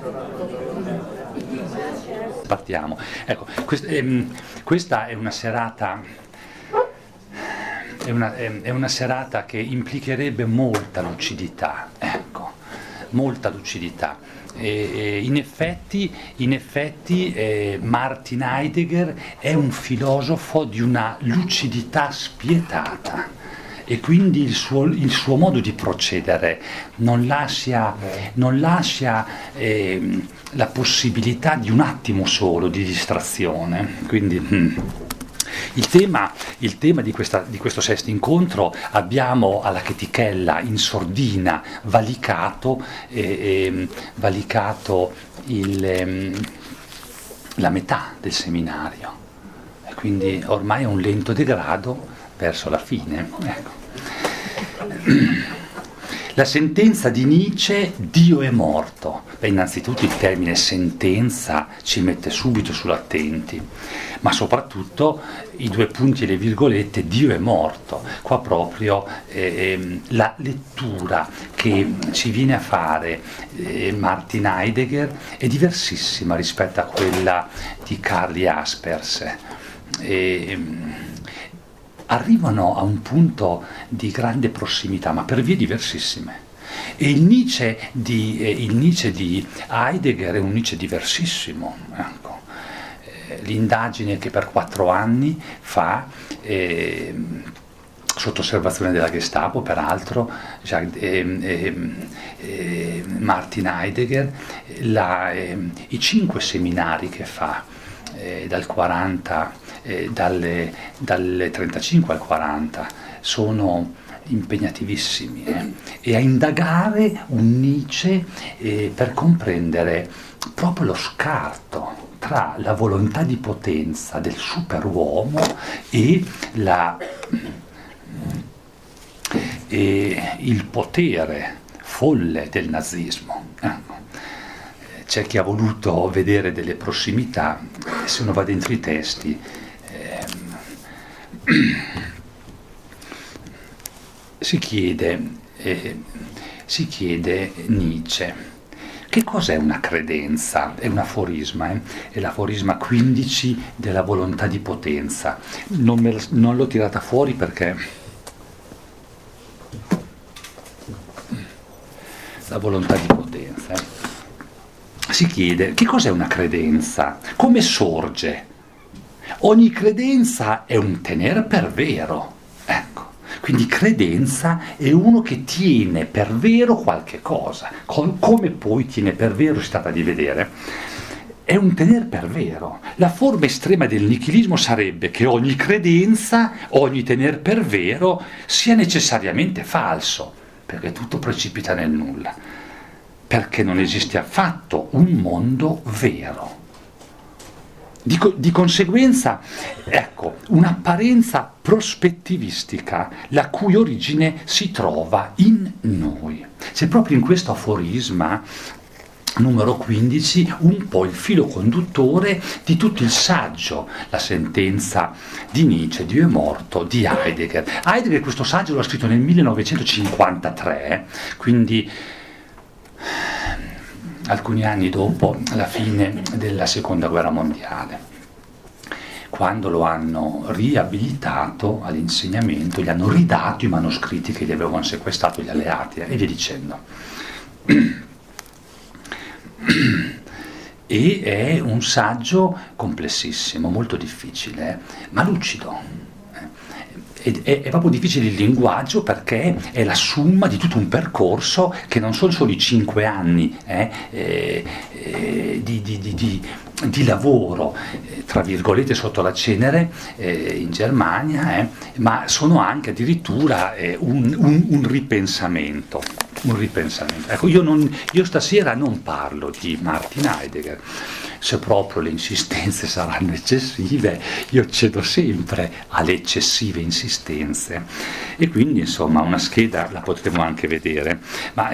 Partiamo. Ecco, questa è una serata, è una serata che implicherebbe molta lucidità, ecco, molta lucidità. In effetti Martin Heidegger è un filosofo di una lucidità spietata. E quindi il suo modo di procedere non lascia la possibilità di un attimo solo di distrazione. Quindi il tema di questo sesto incontro abbiamo alla chetichella in sordina valicato la metà del seminario, e quindi ormai è un lento degrado verso la fine. Ecco. La sentenza di Nietzsche, Dio è morto. Beh, innanzitutto il termine sentenza ci mette subito sull'attenti, ma soprattutto i due punti e le virgolette, Dio è morto. Qua proprio la lettura che ci viene a fare Martin Heidegger è diversissima rispetto a quella di Karl Jaspers. Arrivano a un punto di grande prossimità, ma per vie diversissime. E il Nietzsche di Heidegger è un Nietzsche diversissimo. Ecco. L'indagine che per 4 anni fa, sotto osservazione della Gestapo, peraltro, Martin Heidegger, i 5 seminari che fa dal 40, dal 35 al 40 sono impegnativissimi, e a indagare un Nietzsche per comprendere proprio lo scarto tra la volontà di potenza del superuomo e il potere folle del nazismo. C'è chi ha voluto vedere delle prossimità, se uno va dentro i testi si chiede Nietzsche che cos'è una credenza. È un aforisma, è l'aforisma 15 della volontà di potenza. Non l'ho tirata fuori perché la volontà di potenza. Si chiede che cos'è una credenza, come sorge. Ogni credenza è un tener per vero, ecco. Quindi credenza è uno che tiene per vero qualche cosa. Come poi tiene per vero, si tratta di vedere, è un tener per vero. La forma estrema del nichilismo sarebbe che ogni credenza, ogni tener per vero sia necessariamente falso, perché tutto precipita nel nulla, perché non esiste affatto un mondo vero. Di conseguenza, ecco, un'apparenza prospettivistica la cui origine si trova in noi. C'è proprio in questo aforisma numero 15 un po' il filo conduttore di tutto il saggio, la sentenza di Nietzsche, Dio è morto, di Heidegger. Heidegger questo saggio l'ha scritto nel 1953, quindi alcuni anni dopo la fine della Seconda Guerra Mondiale, quando lo hanno riabilitato all'insegnamento, gli hanno ridato i manoscritti che gli avevano sequestrato gli alleati e via dicendo. E è un saggio complessissimo, molto difficile, ma lucido. È proprio difficile il linguaggio, perché è la somma di tutto un percorso che non sono solo i 5 anni di lavoro, tra virgolette, sotto la cenere in Germania, ma sono anche addirittura un ripensamento. Ecco, io stasera non parlo di Martin Heidegger. Se proprio le insistenze saranno eccessive, io cedo sempre alle eccessive insistenze, e quindi insomma una scheda la potremo anche vedere, ma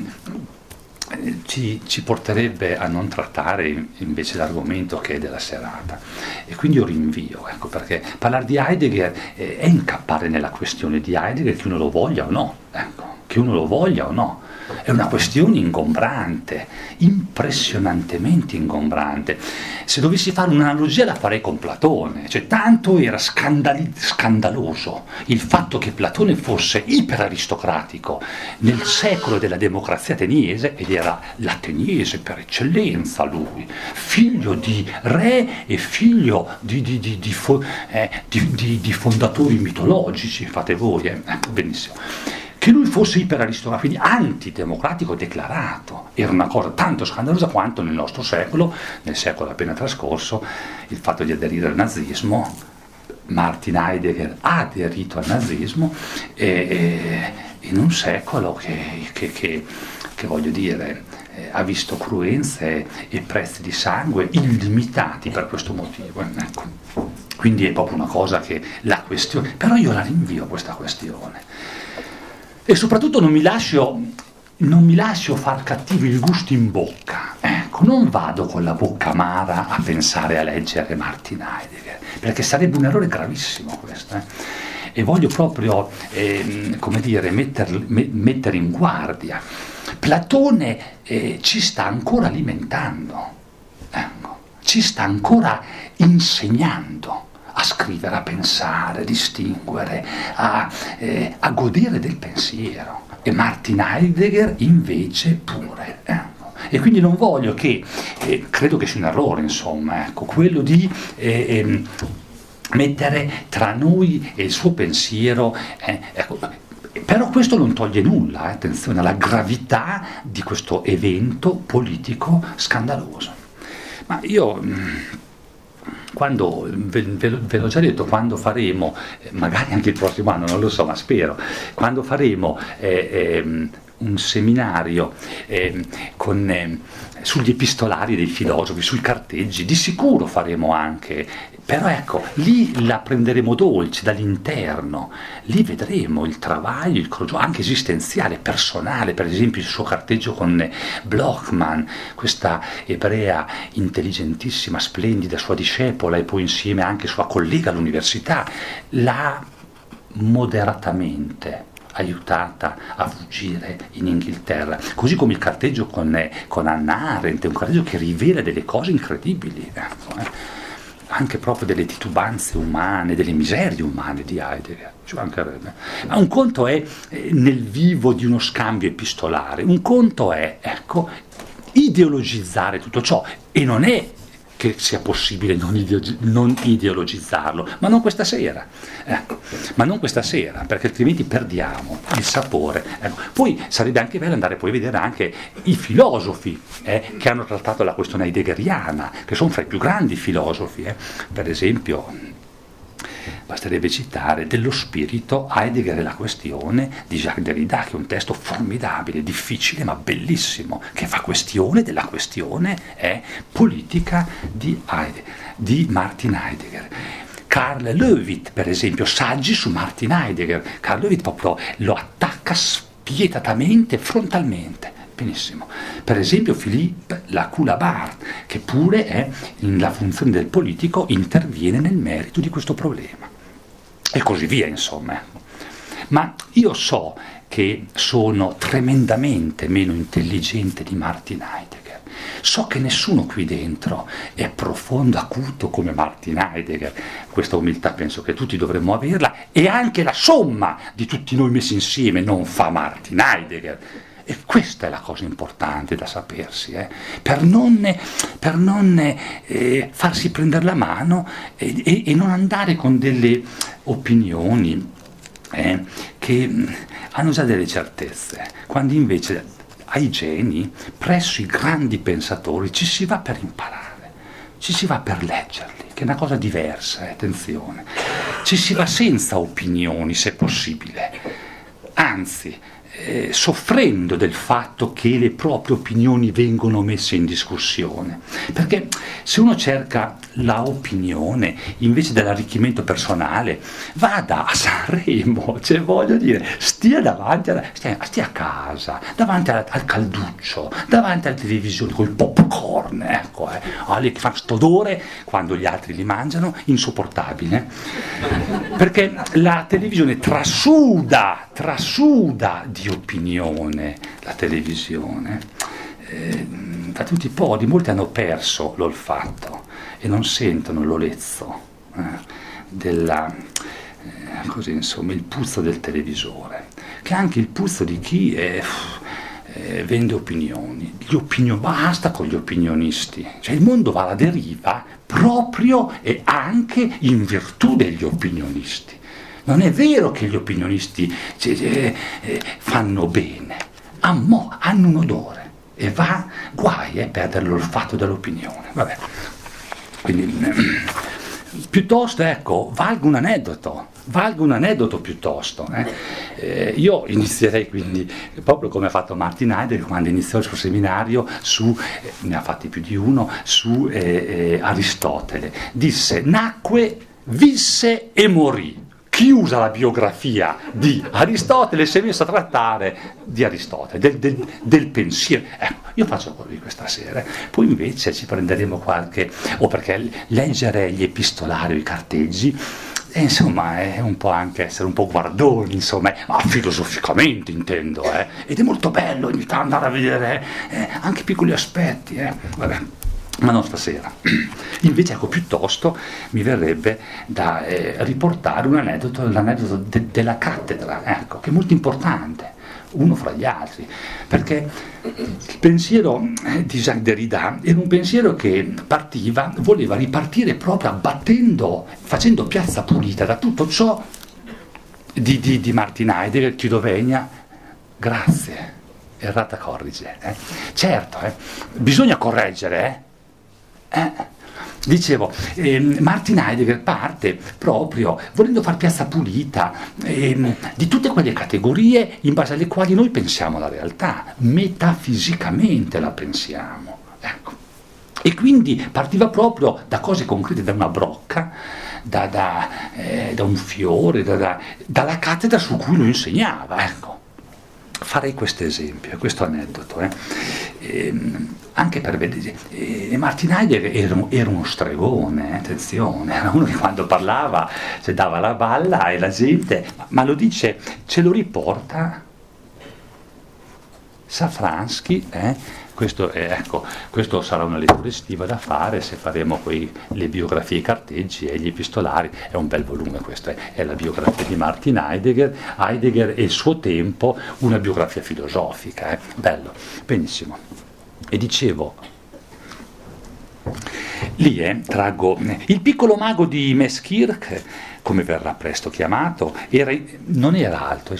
ci porterebbe a non trattare invece l'argomento che è della serata, e quindi io rinvio, ecco, perché parlare di Heidegger è incappare nella questione di Heidegger, che uno lo voglia o no, ecco, che uno lo voglia o no. È una questione ingombrante, impressionantemente ingombrante. Se dovessi fare un'analogia la farei con Platone, cioè tanto era scandaloso il fatto che Platone fosse iperaristocratico nel secolo della democrazia ateniese, ed era l'ateniese per eccellenza lui, figlio di re e figlio di fondatori mitologici, fate voi, benissimo. Che lui fosse iperaristocratico, quindi antidemocratico declarato, era una cosa tanto scandalosa quanto nel nostro secolo, nel secolo appena trascorso, il fatto di aderire al nazismo. Martin Heidegger ha aderito al nazismo in un secolo che voglio dire, ha visto cruenze e prezzi di sangue illimitati per questo motivo. Ecco. Quindi è proprio una cosa che la questione, però io la rinvio questa questione. E soprattutto non mi lascio far cattivi il gusto in bocca, ecco, non vado con la bocca amara a pensare a leggere Martin Heidegger, perché sarebbe un errore gravissimo questo, e voglio proprio, come dire, mettere in guardia. Platone ci sta ancora alimentando, ecco, ci sta ancora insegnando a scrivere, a pensare, a distinguere, a godere del pensiero. E Martin Heidegger invece pure. E quindi non voglio che, credo che sia un errore, insomma, ecco, quello di mettere tra noi e il suo pensiero, ecco, però questo non toglie nulla, attenzione, alla gravità di questo evento politico scandaloso. Ma io, quando, ve l'ho già detto, quando faremo, magari anche il prossimo anno, non lo so, ma spero, quando faremo un seminario sugli epistolari dei filosofi, sui carteggi, di sicuro faremo anche, però ecco, lì la prenderemo dolce dall'interno, lì vedremo il travaglio, il croggio, anche esistenziale, personale, per esempio il suo carteggio con Blochmann, questa ebrea intelligentissima, splendida, sua discepola e poi insieme anche sua collega all'università, l'ha moderatamente aiutata a fuggire in Inghilterra, così come il carteggio con Hannah Arendt, è un carteggio che rivela delle cose incredibili, anche proprio delle titubanze umane, delle miserie umane di Heidegger, ci mancherebbe. Ma un conto è nel vivo di uno scambio epistolare, un conto è, ecco, ideologizzare tutto ciò, e non è che sia possibile non ideologizzarlo, ma non questa sera, ma non questa sera, perché altrimenti perdiamo il sapore. Ecco. Poi sarebbe anche bello andare poi a vedere anche i filosofi che hanno trattato la questione heideggeriana, che sono fra i più grandi filosofi, per esempio. Basterebbe citare Dello spirito, Heidegger e la questione di Jacques Derrida, che è un testo formidabile, difficile ma bellissimo, che fa questione della questione politica di Martin Heidegger. Karl Löwit, per esempio, saggi su Martin Heidegger. Karl Löwit proprio lo attacca spietatamente, frontalmente. Benissimo. Per esempio Philippe Lacoue-Labarthe, che pure è nella funzione del politico, interviene nel merito di questo problema. E così via, insomma. Ma io so che sono tremendamente meno intelligente di Martin Heidegger. So che nessuno qui dentro è profondo, acuto come Martin Heidegger. Questa umiltà penso che tutti dovremmo averla, e anche la somma di tutti noi messi insieme non fa Martin Heidegger. E questa è la cosa importante da sapersi, per non farsi prendere la mano e non andare con delle opinioni che hanno già delle certezze, quando invece ai geni, presso i grandi pensatori, ci si va per imparare, ci si va per leggerli, che è una cosa diversa, attenzione, ci si va senza opinioni se possibile, anzi, soffrendo del fatto che le proprie opinioni vengono messe in discussione, perché se uno cerca la opinione invece dell'arricchimento personale, vada a Sanremo, cioè voglio dire, stia a casa, davanti al calduccio, davanti alla televisione col popcorn, ecco, che fa sto odore quando gli altri li mangiano, insopportabile, perché la televisione trasuda trasuda di opinione la televisione. Da tutti i podi molti hanno perso l'olfatto e non sentono l'olezzo così, insomma, il puzzo del televisore, che è anche il puzzo di chi vende opinioni. Basta con gli opinionisti, cioè il mondo va alla deriva proprio e anche in virtù degli opinionisti. Non è vero che gli opinionisti fanno bene, hanno un odore e guai a perdere l'olfatto dell'opinione. Vabbè. Quindi piuttosto, ecco, valga un aneddoto piuttosto. Io inizierei quindi proprio come ha fatto Martin Heidegger quando iniziò il suo seminario ne ha fatti più di uno, su Aristotele. Disse: nacque, visse e morì. Chi usa la biografia di Aristotele si è messo a trattare di Aristotele, del pensiero. Ecco, io faccio così questa sera, poi invece ci prenderemo perché leggere gli epistolari o i carteggi, insomma, è un po' anche essere un po' guardoni, insomma, ma filosoficamente intendo, ed è molto bello ogni tanto andare a vedere anche piccoli aspetti, vabbè. Ma non stasera. Invece, ecco, piuttosto mi verrebbe da riportare l'aneddoto della cattedra, ecco, che è molto importante, uno fra gli altri, perché il pensiero di Jacques Derrida era un pensiero che voleva ripartire proprio facendo piazza pulita da tutto ciò di Martin Heidegger, Chiudo Vegna, grazie, errata corrige. Certo, bisogna correggere, Dicevo, Martin Heidegger parte proprio volendo far piazza pulita di tutte quelle categorie in base alle quali noi pensiamo la realtà, metafisicamente la pensiamo, ecco. E quindi partiva proprio da cose concrete, da una brocca, da un fiore, dalla cattedra su cui lui insegnava, ecco. Farei questo esempio, questo aneddoto, anche per vedere. Martin Heidegger era uno stregone, attenzione, era uno che quando parlava dava la balla e la gente, ma lo dice, ce lo riporta Safransky, questo sarà una lettura estiva da fare se faremo le biografie, i carteggi e gli epistolari. È un bel volume questo, è la biografia di Martin Heidegger e il suo tempo, una biografia filosofica, bello, benissimo. E dicevo, lì traggo il piccolo mago di Meskirch, come verrà presto chiamato, non era alto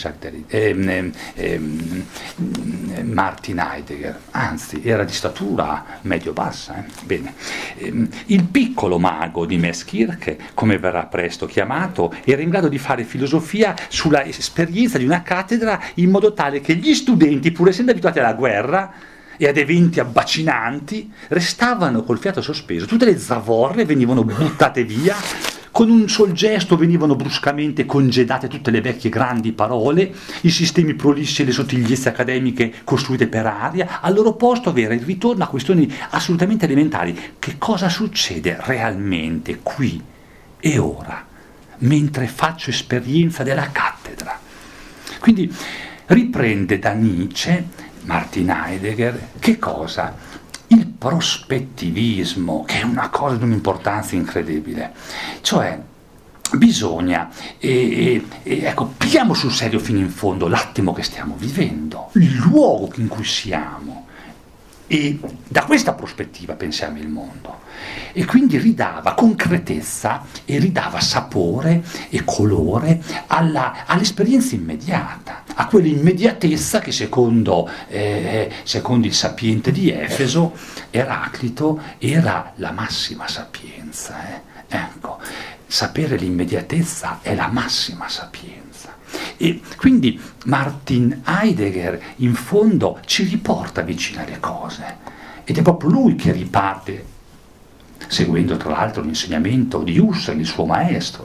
Martin Heidegger, anzi era di statura medio-bassa. Bene. Il piccolo mago di Meskirch, come verrà presto chiamato, era in grado di fare filosofia sulla esperienza di una cattedra in modo tale che gli studenti, pur essendo abituati alla guerra e ad eventi abbacinanti, restavano col fiato sospeso, tutte le zavorre venivano buttate via, con un sol gesto venivano bruscamente congedate tutte le vecchie grandi parole, i sistemi prolissi e le sottigliezze accademiche costruite per aria, al loro posto avere il ritorno a questioni assolutamente elementari. Che cosa succede realmente qui e ora, mentre faccio esperienza della cattedra? Quindi riprende da Nietzsche Martin Heidegger, che cosa? Il prospettivismo, che è una cosa di un'importanza incredibile. Cioè, bisogna, ecco, pigliamo sul serio fino in fondo l'attimo che stiamo vivendo, il luogo in cui siamo, e da questa prospettiva pensiamo il mondo. E quindi ridava concretezza e ridava sapore e colore all'esperienza immediata, a quell'immediatezza che secondo il sapiente di Efeso, Eraclito, era la massima sapienza. Ecco, sapere l'immediatezza è la massima sapienza. E quindi Martin Heidegger in fondo ci riporta vicino alle cose, ed è proprio lui che riparte, seguendo tra l'altro l'insegnamento di Husserl, il suo maestro,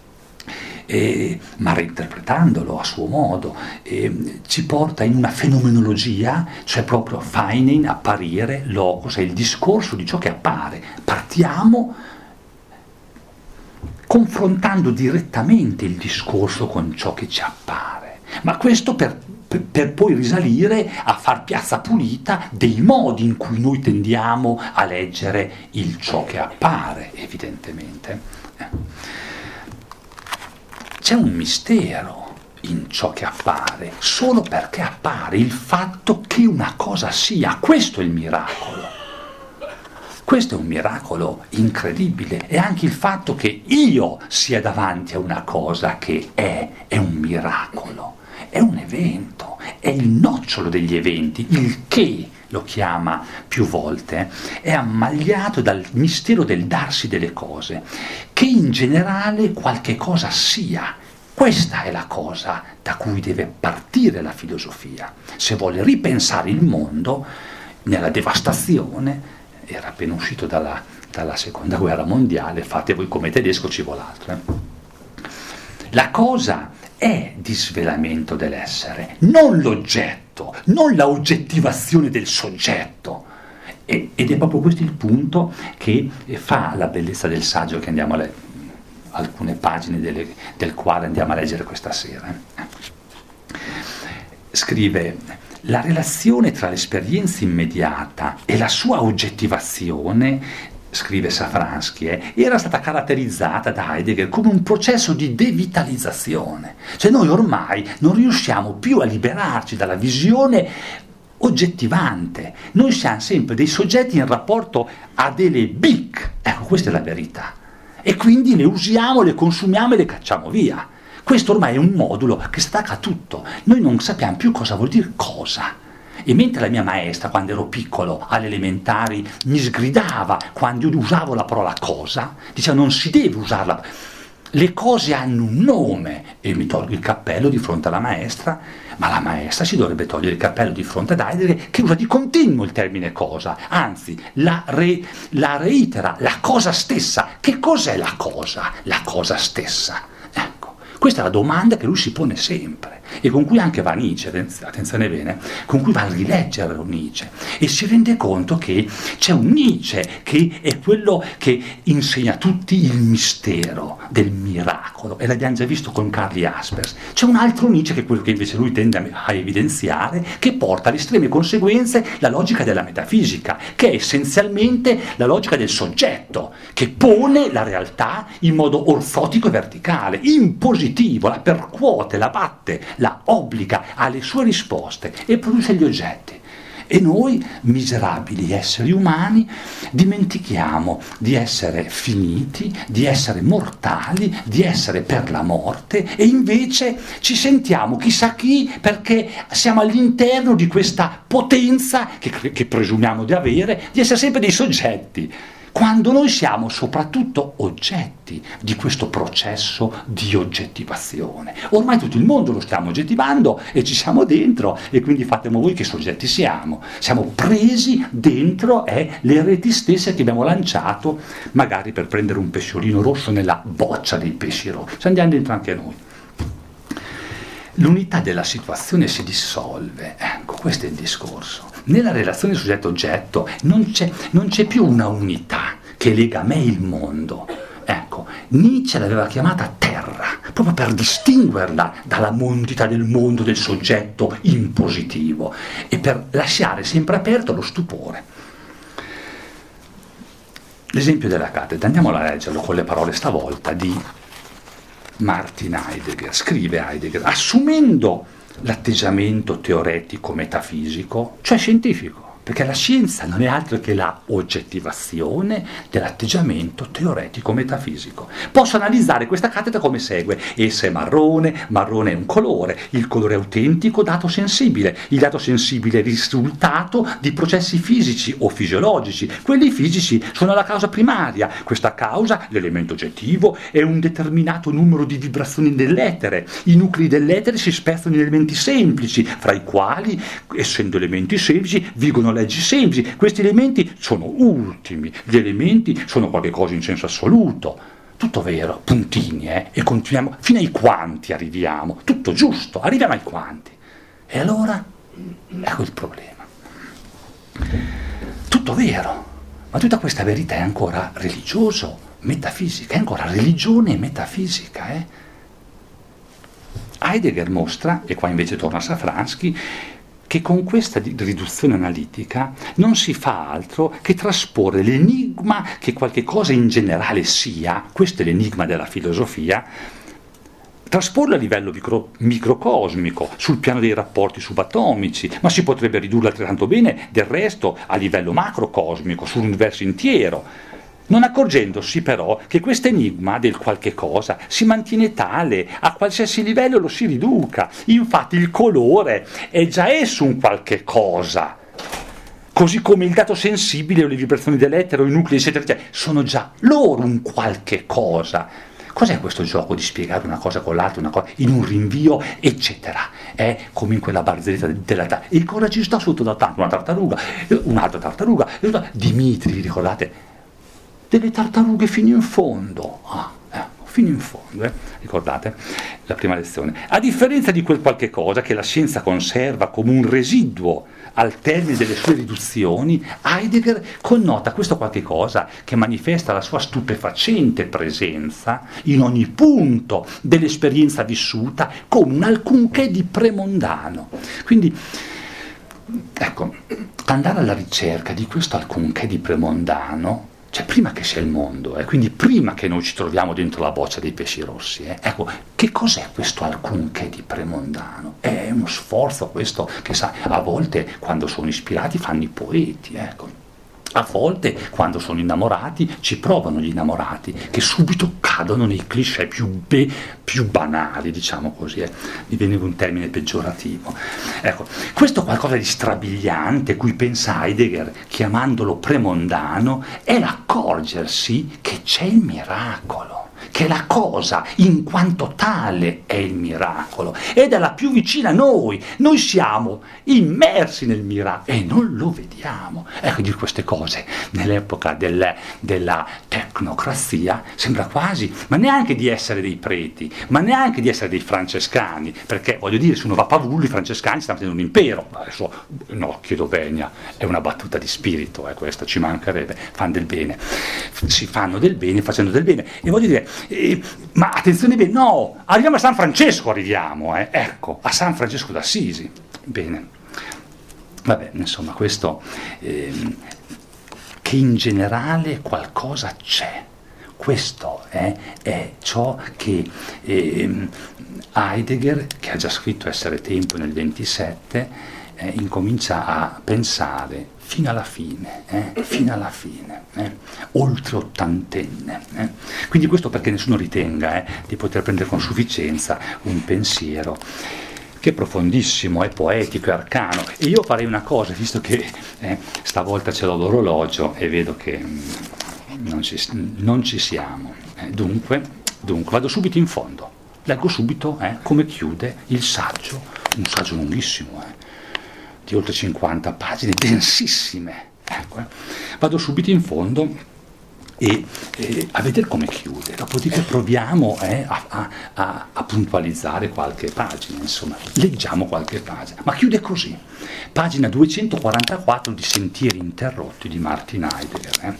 ma reinterpretandolo a suo modo, ci porta in una fenomenologia, cioè proprio Feinen, apparire, logos, è il discorso di ciò che appare. Partiamo confrontando direttamente il discorso con ciò che ci appare, Ma questo per poi risalire a far piazza pulita dei modi in cui noi tendiamo a leggere il ciò che appare, evidentemente. C'è un mistero in ciò che appare, solo perché appare, il fatto che una cosa sia. Questo è il miracolo. Questo è un miracolo incredibile, e anche il fatto che io sia davanti a una cosa che è un miracolo, è un evento, è il nocciolo degli eventi, il che lo chiama più volte, è ammagliato dal mistero del darsi delle cose, che in generale qualche cosa sia. Questa è la cosa da cui deve partire la filosofia, se vuole ripensare il mondo nella devastazione. Era appena uscito dalla seconda guerra mondiale, fate voi come tedesco, ci vuole altro. La cosa è disvelamento dell'essere, non l'oggetto, non la oggettivazione del soggetto. Ed è proprio questo il punto che fa la bellezza del saggio che andiamo a leggere, alcune pagine del quale andiamo a leggere questa sera. Scrive: la relazione tra l'esperienza immediata e la sua oggettivazione, scrive Safransky, era stata caratterizzata da Heidegger come un processo di devitalizzazione. Cioè noi ormai non riusciamo più a liberarci dalla visione oggettivante. Noi siamo sempre dei soggetti in rapporto a delle BIC. Ecco, questa è la verità. E quindi le usiamo, le consumiamo e le cacciamo via. Questo ormai è un modulo che stacca tutto. Noi non sappiamo più cosa vuol dire cosa. E mentre la mia maestra, quando ero piccolo, alle elementari, mi sgridava quando io usavo la parola cosa, diceva non si deve usarla. Le cose hanno un nome, e mi tolgo il cappello di fronte alla maestra, ma la maestra si dovrebbe togliere il cappello di fronte ad Heidegger, che usa di continuo il termine cosa, anzi la reitera, la cosa stessa. Che cos'è la cosa? La cosa stessa. Ecco, questa è la domanda che lui si pone sempre, e con cui anche va Nietzsche, attenzione bene, con cui va a rileggere Nietzsche, e si rende conto che c'è un Nietzsche che è quello che insegna a tutti il mistero del miracolo, e l'abbiamo già visto con Karl Jaspers. C'è un altro Nietzsche, che è quello che invece lui tende a evidenziare, che porta alle estreme conseguenze la logica della metafisica, che è essenzialmente la logica del soggetto, che pone la realtà in modo orfotico e verticale, in positivo, la percuote, la batte, la obbliga alle sue risposte e produce gli oggetti. E noi, miserabili esseri umani, dimentichiamo di essere finiti, di essere mortali, di essere per la morte, e invece ci sentiamo chissà chi, perché siamo all'interno di questa potenza che presumiamo di avere, di essere sempre dei soggetti, quando noi siamo soprattutto oggetti di questo processo di oggettivazione. Ormai tutto il mondo lo stiamo oggettivando e ci siamo dentro, e quindi fatemo voi che soggetti siamo. Siamo presi dentro le reti stesse che abbiamo lanciato, magari per prendere un pesciolino rosso nella boccia dei pesci rossi. Ci andiamo dentro anche noi. L'unità della situazione si dissolve, ecco, questo è il discorso. Nella relazione soggetto-oggetto non c'è più una unità che lega me e il mondo. Ecco, Nietzsche l'aveva chiamata terra, proprio per distinguerla dalla mondità del mondo del soggetto impositivo e per lasciare sempre aperto lo stupore. L'esempio della cattedra, andiamo a leggerlo con le parole stavolta di Martin Heidegger. Scrive Heidegger: assumendo l'atteggiamento teoretico metafisico, cioè scientifico, perché la scienza non è altro che la oggettivazione dell'atteggiamento teoretico metafisico. Posso analizzare questa cattedra come segue: essa è marrone è un colore, il colore è autentico dato sensibile, il dato sensibile è risultato di processi fisici o fisiologici, quelli fisici sono la causa primaria, questa causa, l'elemento oggettivo, è un determinato numero di vibrazioni dell'etere, i nuclei dell'etere si spezzano in elementi semplici, fra i quali, essendo elementi semplici, vigono leggi semplici. Questi elementi sono ultimi, gli elementi sono qualche cosa in senso assoluto. Tutto vero, puntini, e continuiamo, fino ai quanti arriviamo, tutto giusto, arriviamo ai quanti. E allora, ecco il problema. Tutto vero, ma tutta questa verità è ancora religioso, metafisica, è ancora religione e metafisica, Heidegger mostra, e qua invece torna Safransky, che con questa riduzione analitica non si fa altro che trasporre l'enigma che qualche cosa in generale sia, questo è l'enigma della filosofia, trasporlo a livello microcosmico, sul piano dei rapporti subatomici, ma si potrebbe ridurre altrettanto bene del resto a livello macrocosmico, sull'universo intero, non accorgendosi però che questo enigma del qualche cosa si mantiene tale, a qualsiasi livello lo si riduca. Infatti il colore è già esso un qualche cosa, così come il dato sensibile o le vibrazioni dell'etere o i nuclei eccetera, sono già loro un qualche cosa. Cos'è questo gioco di spiegare una cosa con l'altra, una cosa in un rinvio, eccetera? È come in quella barzelletta della il coraggio sta sotto da tanto, una tartaruga, un'altra tartaruga, Dimitri, vi ricordate? Delle tartarughe fino in fondo, fino in fondo, ricordate la prima lezione. A differenza di quel qualche cosa che la scienza conserva come un residuo al termine delle sue riduzioni, Heidegger connota questo qualche cosa che manifesta la sua stupefacente presenza in ogni punto dell'esperienza vissuta come un alcunché di premondano. Quindi, ecco, andare alla ricerca di questo alcunché di premondano, cioè prima che sia il mondo, quindi prima che noi ci troviamo dentro la boccia dei pesci rossi, ecco, che cos'è questo alcunché di premondano? È uno sforzo questo che sa, a volte quando sono ispirati fanno i poeti, ecco. A volte, quando sono innamorati, ci provano gli innamorati, che subito cadono nei cliché più banali, diciamo così, mi viene un termine peggiorativo. Ecco, questo qualcosa di strabiliante, cui pensa Heidegger, chiamandolo premondano, è l'accorgersi che c'è il miracolo, che la cosa in quanto tale è il miracolo ed è la più vicina a noi siamo immersi nel miracolo e non lo vediamo. Ecco, di queste cose nell'epoca della tecnocrazia sembra quasi, ma neanche di essere dei preti, ma neanche di essere dei francescani, perché voglio dire, se uno va a Pavullo i francescani stanno facendo un impero, adesso no, chiedo venia, è una battuta di spirito, questa ci mancherebbe, fanno del bene, si fanno del bene facendo del bene, e voglio dire, ma attenzione bene, no, arriviamo a San Francesco, ecco, a San Francesco d'Assisi, bene, vabbè, insomma, questo, che in generale qualcosa c'è, questo è ciò che Heidegger, che ha già scritto Essere Tempo nel 27, incomincia a pensare fino alla fine, oltre ottantenne. Quindi questo perché nessuno ritenga di poter prendere con sufficienza un pensiero che è profondissimo, è poetico, è arcano. E io farei una cosa, visto che stavolta ce l'ho l'orologio e vedo che non ci siamo. Dunque, vado subito in fondo. Leggo subito come chiude il saggio, un saggio lunghissimo, di oltre 50 pagine, densissime. Ecco, vado subito in fondo e a vedere come chiude, dopodiché proviamo a puntualizzare qualche pagina, insomma, leggiamo qualche pagina, ma chiude così, pagina 244 di Sentieri interrotti di Martin Heidegger.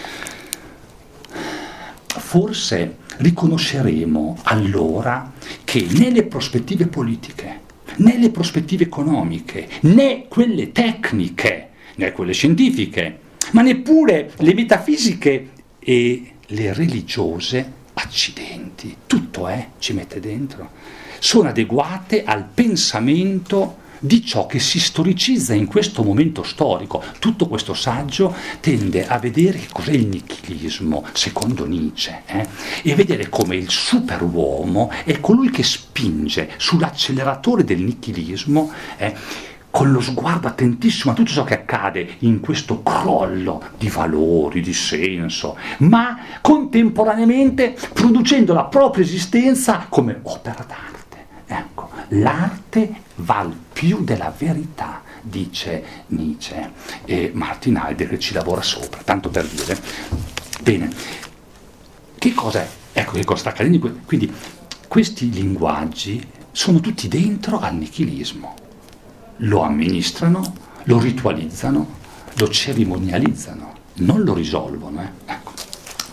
Forse riconosceremo allora che né le prospettive politiche, né le prospettive economiche, né quelle tecniche, né quelle scientifiche, ma neppure le metafisiche e le religiose, accidenti, tutto ci mette dentro, sono adeguate al pensamento di ciò che si storicizza in questo momento storico. Tutto questo saggio tende a vedere che cos'è il nichilismo, secondo Nietzsche, e a vedere come il superuomo è colui che spinge sull'acceleratore del nichilismo, con lo sguardo attentissimo a tutto ciò che accade in questo crollo di valori, di senso, ma contemporaneamente producendo la propria esistenza come opera d'arte. Ecco, l'arte val più della verità, dice Nietzsche, e Martin Heidegger ci lavora sopra, tanto per dire. Bene, che cosa è? Ecco che cosa sta accadendo. Quindi questi linguaggi sono tutti dentro al nichilismo. Lo amministrano, lo ritualizzano, lo cerimonializzano, non lo risolvono. Ecco.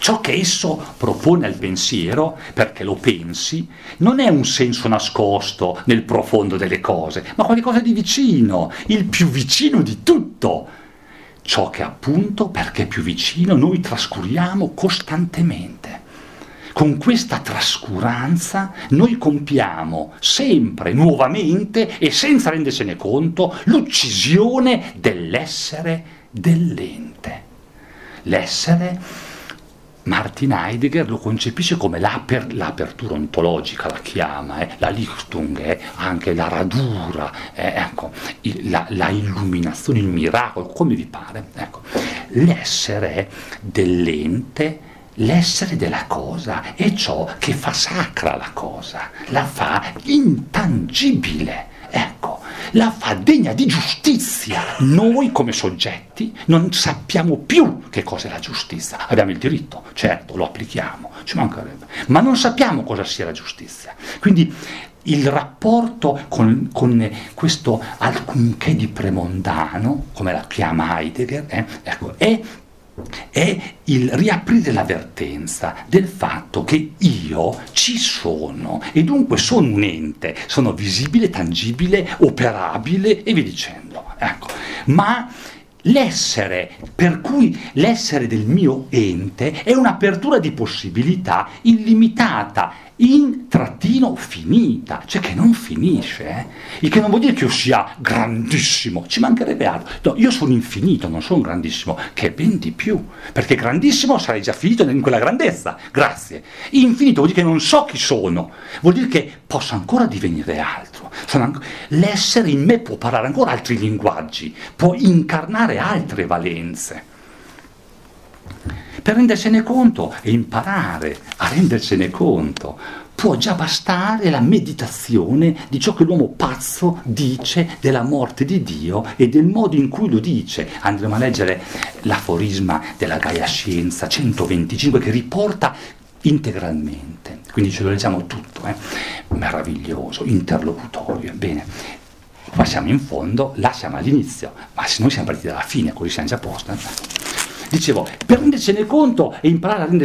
ciò che esso propone al pensiero, perché lo pensi, non è un senso nascosto nel profondo delle cose, ma qualcosa di vicino, il più vicino di tutto. Ciò che appunto, perché è più vicino, noi trascuriamo costantemente. Con questa trascuranza noi compiamo sempre, nuovamente e senza rendersene conto, l'uccisione dell'essere dell'ente. L'essere, Martin Heidegger lo concepisce come l'apertura ontologica, la chiama, la Lichtung, anche la radura, ecco, la illuminazione, il miracolo, come vi pare. Ecco. L'essere dell'ente, l'essere della cosa è ciò che fa sacra la cosa, la fa intangibile, ecco, la fa degna di giustizia. Noi come soggetti non sappiamo più che cos'è la giustizia, abbiamo il diritto, certo, lo applichiamo, ci mancherebbe, ma non sappiamo cosa sia la giustizia. Quindi il rapporto con questo alcunché di premondano, come la chiama Heidegger, ecco, è il riaprire l'avvertenza del fatto che io ci sono e dunque sono un ente, sono visibile, tangibile, operabile e via dicendo. Ecco. Ma l'essere, per cui l'essere del mio ente è un'apertura di possibilità illimitata, finita, cioè che non finisce, il che non vuol dire che io sia grandissimo, ci mancherebbe altro. No, io sono infinito, non sono grandissimo, che è ben di più, perché grandissimo sarei già finito in quella grandezza, grazie. Infinito vuol dire che non so chi sono, vuol dire che posso ancora divenire altro. L'essere in me può parlare ancora altri linguaggi, può incarnare altre valenze. Per rendersene conto e imparare a rendersene conto, può già bastare la meditazione di ciò che l'uomo pazzo dice della morte di Dio e del modo in cui lo dice. Andremo a leggere l'aforisma della Gaia Scienza 125 che riporta integralmente, quindi ce lo leggiamo tutto, meraviglioso, interlocutorio. Bene, passiamo in fondo, là siamo all'inizio, ma se noi siamo partiti dalla fine, così siamo già a posto. Dicevo, per rendercene conto e imparare a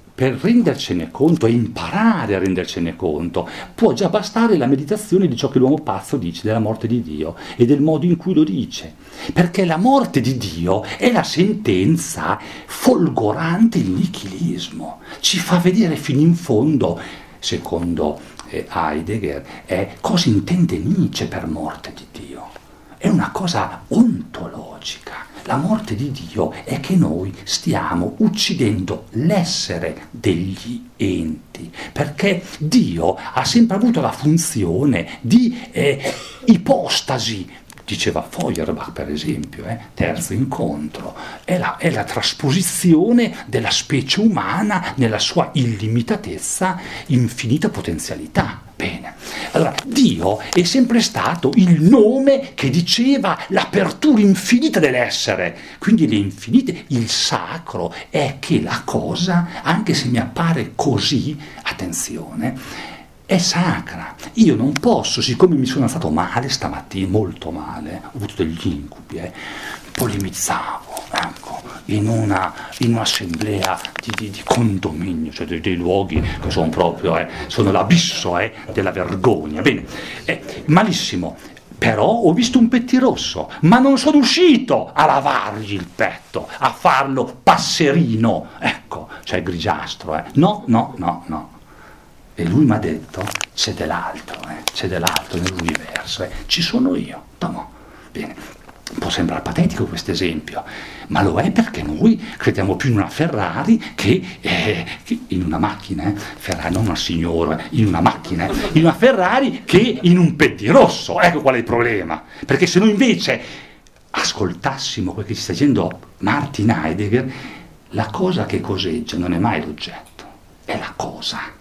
rendercene conto, può già bastare la meditazione di ciò che l'uomo pazzo dice della morte di Dio e del modo in cui lo dice, perché la morte di Dio è la sentenza folgorante il nichilismo, ci fa vedere fino in fondo, secondo Heidegger, cosa intende Nietzsche per morte di Dio. È una cosa ontologica. La morte di Dio è che noi stiamo uccidendo l'essere degli enti, perché Dio ha sempre avuto la funzione di ipostasi. Diceva Feuerbach, per esempio, terzo incontro, è la trasposizione della specie umana nella sua illimitatezza, infinita potenzialità. Bene, allora Dio è sempre stato il nome che diceva l'apertura infinita dell'essere, quindi le infinite, il sacro è che la cosa, anche se mi appare così, attenzione, è sacra. Io non posso, siccome mi sono stato male stamattina, molto male, ho avuto degli incubi, polemizzavo, ecco, in un'assemblea di condominio, cioè dei luoghi che sono proprio, sono l'abisso della vergogna. Bene, malissimo. Però ho visto un pettirosso, ma non sono uscito a lavargli il petto, a farlo passerino, ecco, cioè grigiastro, no. E lui mi ha detto, c'è dell'altro nell'universo, ci sono io. No. Bene, può sembrare patetico questo esempio, ma lo è perché noi crediamo più in una Ferrari che in una macchina, Ferrari, non una signora, in una Ferrari che in un pettirosso. Ecco qual è il problema, perché se noi invece ascoltassimo quel che ci sta dicendo Martin Heidegger, la cosa che coseggia non è mai l'oggetto, è la cosa.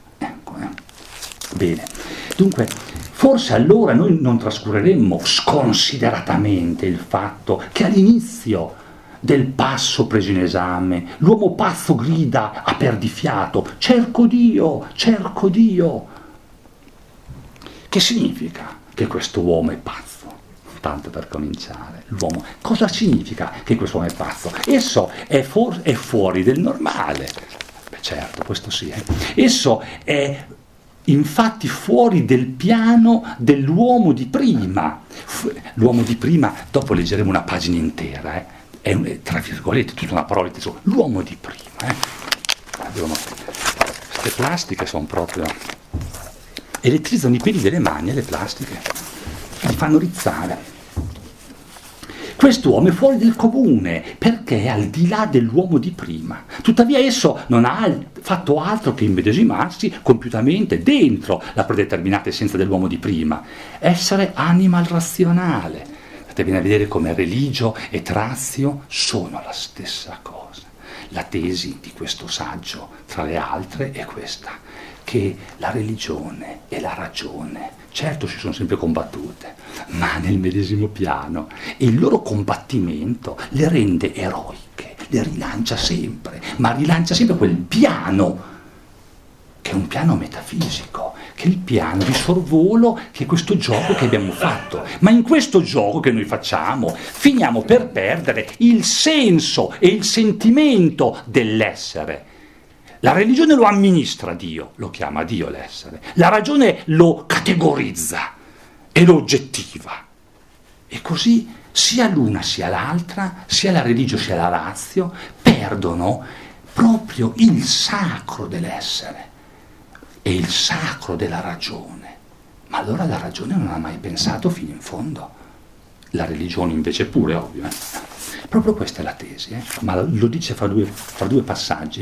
Bene, dunque forse allora noi non trascureremmo sconsideratamente il fatto che all'inizio del passo preso in esame l'uomo pazzo grida a perdifiato: cerco Dio. Che significa che questo uomo è pazzo? Tanto per cominciare, l'uomo, cosa significa che questo uomo è pazzo? Esso è fuori del normale. certo, questo sì. Esso è infatti fuori del piano dell'uomo di prima. L'uomo di prima, dopo leggeremo una pagina intera, è tra virgolette tutta una parola, l'uomo di prima. Queste plastiche sono proprio... elettrizzano i peli delle mani, le plastiche, li fanno rizzare. Quest'uomo è fuori del comune, perché è al di là dell'uomo di prima. Tuttavia esso non ha fatto altro che immedesimarsi compiutamente dentro la predeterminata essenza dell'uomo di prima, essere anima razionale. State bene a vedere come religio e razio sono la stessa cosa. La tesi di questo saggio, tra le altre, è questa, che la religione e la ragione, certo si sono sempre combattute, ma nel medesimo piano, e il loro combattimento le rende eroiche, le rilancia sempre, ma rilancia sempre quel piano, che è un piano metafisico, che è il piano di sorvolo, che è questo gioco che abbiamo fatto. Ma in questo gioco che noi facciamo finiamo per perdere il senso e il sentimento dell'essere. La religione lo amministra Dio, lo chiama Dio l'essere. La ragione lo categorizza e lo oggettiva. E così sia l'una sia l'altra, sia la religione sia la razio, perdono proprio il sacro dell'essere e il sacro della ragione. Ma allora la ragione non ha mai pensato fino in fondo. La religione invece pure, ovvio. Proprio questa è la tesi, ma lo dice fra due passaggi.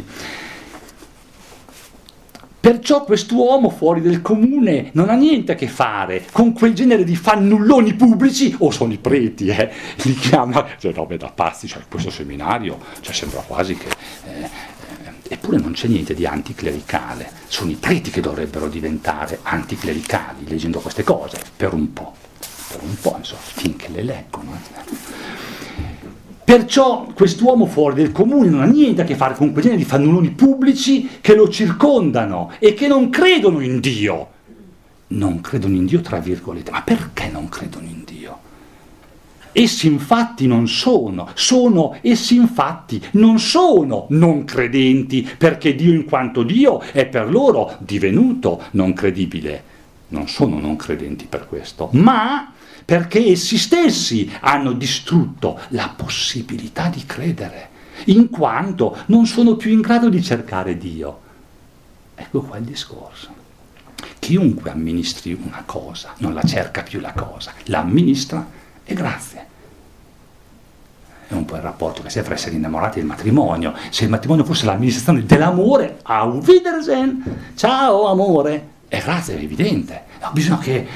Perciò quest'uomo fuori del comune non ha niente a che fare con quel genere di fannulloni pubblici, o sono i preti, li chiama, cioè robe da pazzi, cioè questo seminario, cioè sembra quasi che... eppure non c'è niente di anticlericale, sono i preti che dovrebbero diventare anticlericali, leggendo queste cose, per un po', insomma, finché le leggono. Perciò quest'uomo fuori del comune non ha niente a che fare con quel genere di fannulloni pubblici che lo circondano e che non credono in Dio. Non credono in Dio, tra virgolette. Ma perché non credono in Dio? Essi infatti non sono non credenti, perché Dio in quanto Dio è per loro divenuto non credibile. Non sono non credenti per questo, ma... perché essi stessi hanno distrutto la possibilità di credere, in quanto non sono più in grado di cercare Dio. Ecco qua il discorso. Chiunque amministri una cosa, non la cerca più la cosa, la amministra e grazie. È un po' il rapporto che si ha fra esseri innamorati e il matrimonio. Se il matrimonio fosse l'amministrazione dell'amore, auf Wiedersehen, ciao amore, e grazie, è evidente. No, bisogna che...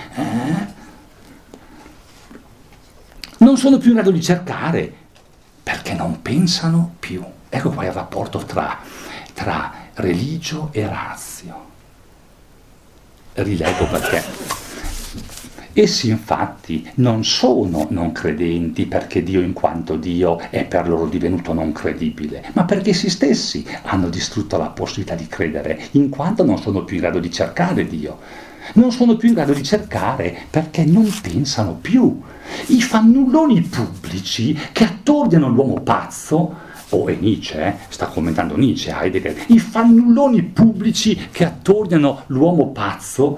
non sono più in grado di cercare, perché non pensano più. Ecco qua il rapporto tra religio e razio. Rilego perché essi infatti non sono non credenti perché Dio in quanto Dio è per loro divenuto non credibile, ma perché essi stessi hanno distrutto la possibilità di credere, in quanto non sono più in grado di cercare Dio. Non sono più in grado di cercare perché non pensano più. I fannulloni pubblici che attorniano l'uomo pazzo, è Nietzsche, sta commentando Nietzsche, Heidegger, i fannulloni pubblici che attorniano l'uomo pazzo,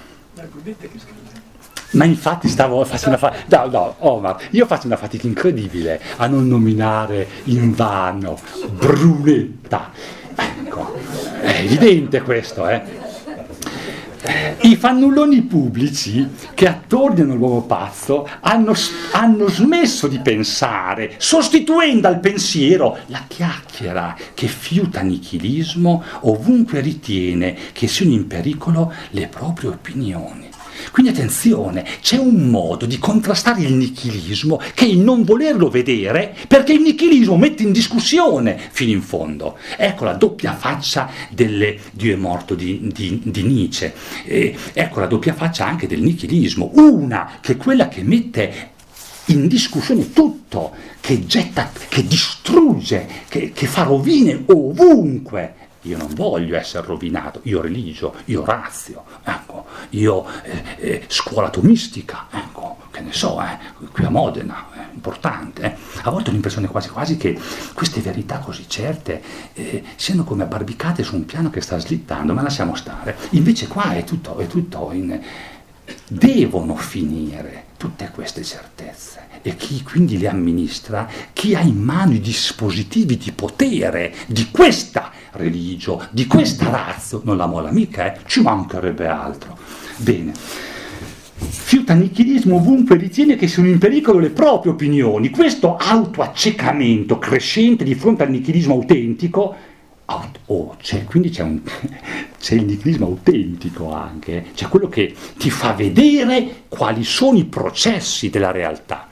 ma infatti Omar, io faccio una fatica incredibile a non nominare invano Brunetta. Ecco, è evidente questo, I fannulloni pubblici che attorniano l'uomo pazzo hanno smesso di pensare, sostituendo al pensiero la chiacchiera che fiuta nichilismo ovunque ritiene che siano in pericolo le proprie opinioni. Quindi attenzione, c'è un modo di contrastare il nichilismo che è il non volerlo vedere, perché il nichilismo mette in discussione fino in fondo. Ecco la doppia faccia Dio è morto di Nietzsche, ecco la doppia faccia anche del nichilismo, una che è quella che mette in discussione tutto, che getta, che distrugge, che fa rovine ovunque. Io non voglio essere rovinato, io religio, io razio, ecco, io scuola tomistica, ecco, che ne so, qui a Modena, importante. A volte ho l'impressione quasi quasi che queste verità così certe siano come abbarbicate su un piano che sta slittando, ma lasciamo stare. Invece qua è tutto in... Devono finire tutte queste certezze, e chi quindi le amministra, chi ha in mano i dispositivi di potere di questa religio, di questa razza, non la molla mica, ci mancherebbe altro. Bene, fiuta nichilismo ovunque ritiene che siano in pericolo le proprie opinioni. Questo autoaccecamento crescente di fronte al nichilismo autentico, quindi c'è il nichilismo autentico anche, c'è quello che ti fa vedere quali sono i processi della realtà.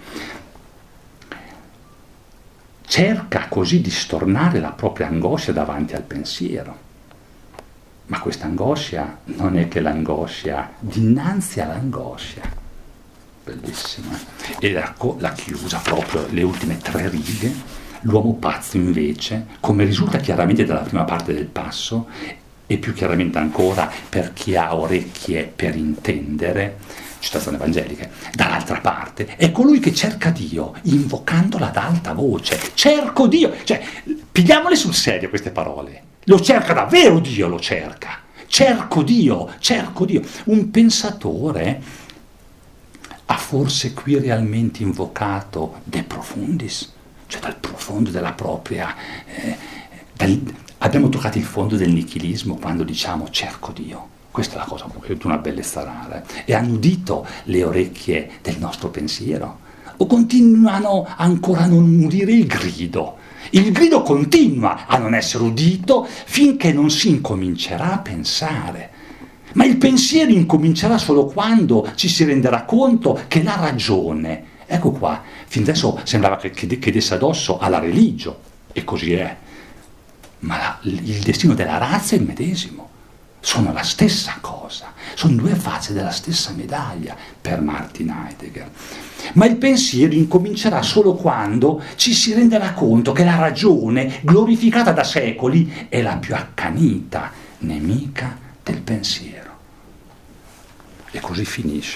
Cerca così di stornare la propria angoscia davanti al pensiero, ma questa angoscia non è che l'angoscia dinanzi all'angoscia. Bellissima. E la chiusa proprio le ultime 3 righe. L'uomo pazzo invece, come risulta chiaramente dalla prima parte del passo, e più chiaramente ancora per chi ha orecchie per intendere, citazioni evangeliche, dall'altra parte, è colui che cerca Dio, invocandola ad alta voce. Cerco Dio! Cioè, pigliamole sul serio queste parole. Lo cerca davvero Dio, lo cerca. Cerco Dio, cerco Dio. Un pensatore ha forse qui realmente invocato de profundis, cioè dal profondo della propria... abbiamo toccato il fondo del nichilismo quando diciamo cerco Dio. Questa è la cosa di una bellezza rara. E hanno udito le orecchie del nostro pensiero? O continuano ancora a non udire il grido? Il grido continua a non essere udito finché non si incomincerà a pensare. Ma il pensiero incomincerà solo quando ci si renderà conto che la ragione, ecco qua, fin adesso sembrava che desse addosso alla religio, e così è, ma il destino della razza è il medesimo, sono la stessa cosa, sono 2 facce della stessa medaglia per Martin Heidegger. Ma il pensiero incomincerà solo quando ci si renderà conto che la ragione, glorificata da secoli, è la più accanita nemica del pensiero. E così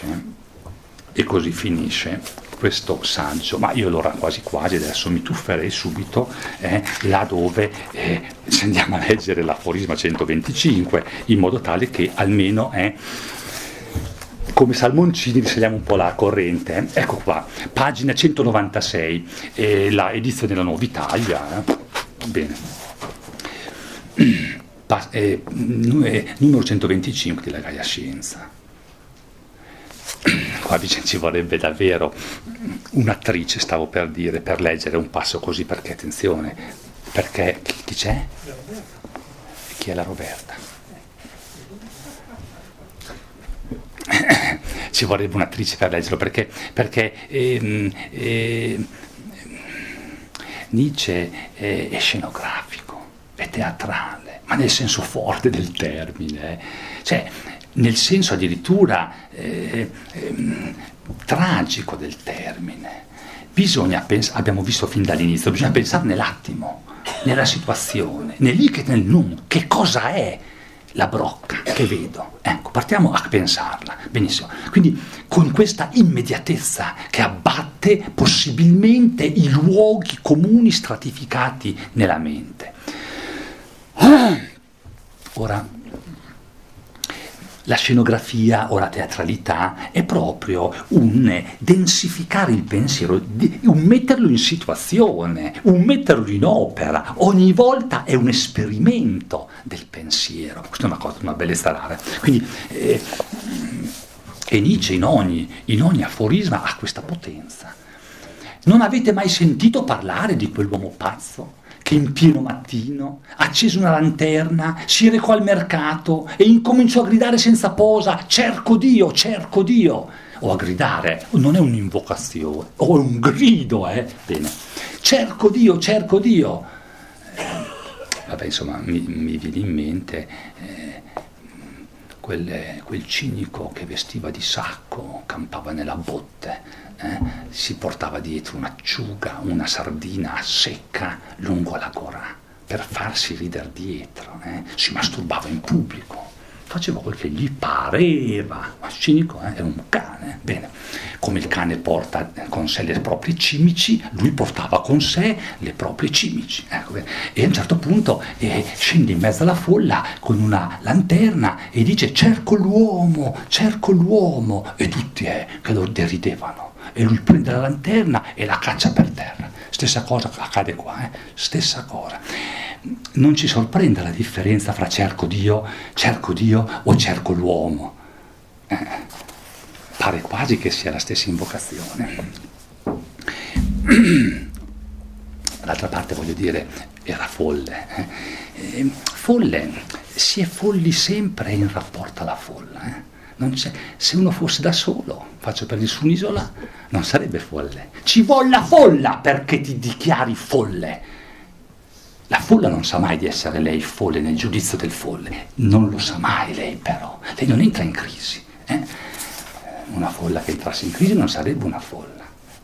finisce questo saggio, ma io allora quasi quasi adesso mi tufferei subito là dove se andiamo a leggere l'aforisma 125, in modo tale che almeno come Salmoncini risaliamo un po' la corrente. Ecco qua, pagina 196, la edizione della Nuova Italia. Bene. Numero 125 della Gaia Scienza. Qua ci vorrebbe davvero un'attrice, stavo per dire, per leggere un passo così, perché attenzione, perché chi c'è? Chi è la Roberta? Ci vorrebbe un'attrice per leggerlo, perché Nietzsche è scenografico, è teatrale, ma nel senso forte del termine, cioè nel senso addirittura tragico del termine. Abbiamo visto fin dall'inizio, bisogna pensare nell'attimo, nella situazione, nell'ì che nel nun, che cosa è la brocca che vedo. Ecco, partiamo a pensarla, benissimo. Quindi con questa immediatezza che abbatte possibilmente i luoghi comuni stratificati nella mente. Ora, la scenografia o la teatralità è proprio un densificare il pensiero, un metterlo in situazione, un metterlo in opera. Ogni volta è un esperimento del pensiero. Questa è una cosa, una bellezza rara. Quindi, e Nietzsche in ogni aforisma ha questa potenza. Non avete mai sentito parlare di quell'uomo pazzo che in pieno mattino accese una lanterna, si recò al mercato e incominciò a gridare senza posa: cerco Dio, cerco Dio. O a gridare, non è un'invocazione, o è un grido, bene. Cerco Dio, cerco Dio. Vabbè, insomma, mi viene in mente quel cinico che vestiva di sacco, campava nella botte, si portava dietro un'acciuga, una sardina secca lungo la gola per farsi ridere dietro, si masturbava in pubblico. faceva quel che gli pareva, ma cinico, era un cane, bene, come il cane porta con sé le proprie cimici, lui portava con sé le proprie cimici, ecco, e a un certo punto scende in mezzo alla folla con una lanterna e dice cerco l'uomo, e tutti che lo deridevano, e lui prende la lanterna e la caccia per terra. Stessa cosa accade qua, stessa cosa. Non ci sorprende la differenza fra cerco Dio o cerco l'uomo. Pare quasi che sia la stessa invocazione. D'altra parte, voglio dire, era folle. Folle, si è folli sempre in rapporto alla folla. Non c'è, se uno fosse da solo, faccio per dire su un'isola, non sarebbe folle. Ci vuole la folla perché ti dichiari folle. La folla non sa mai di essere lei folle nel giudizio del folle, non lo sa mai lei però, lei non entra in crisi. Una folla che entrasse in crisi non sarebbe una folla.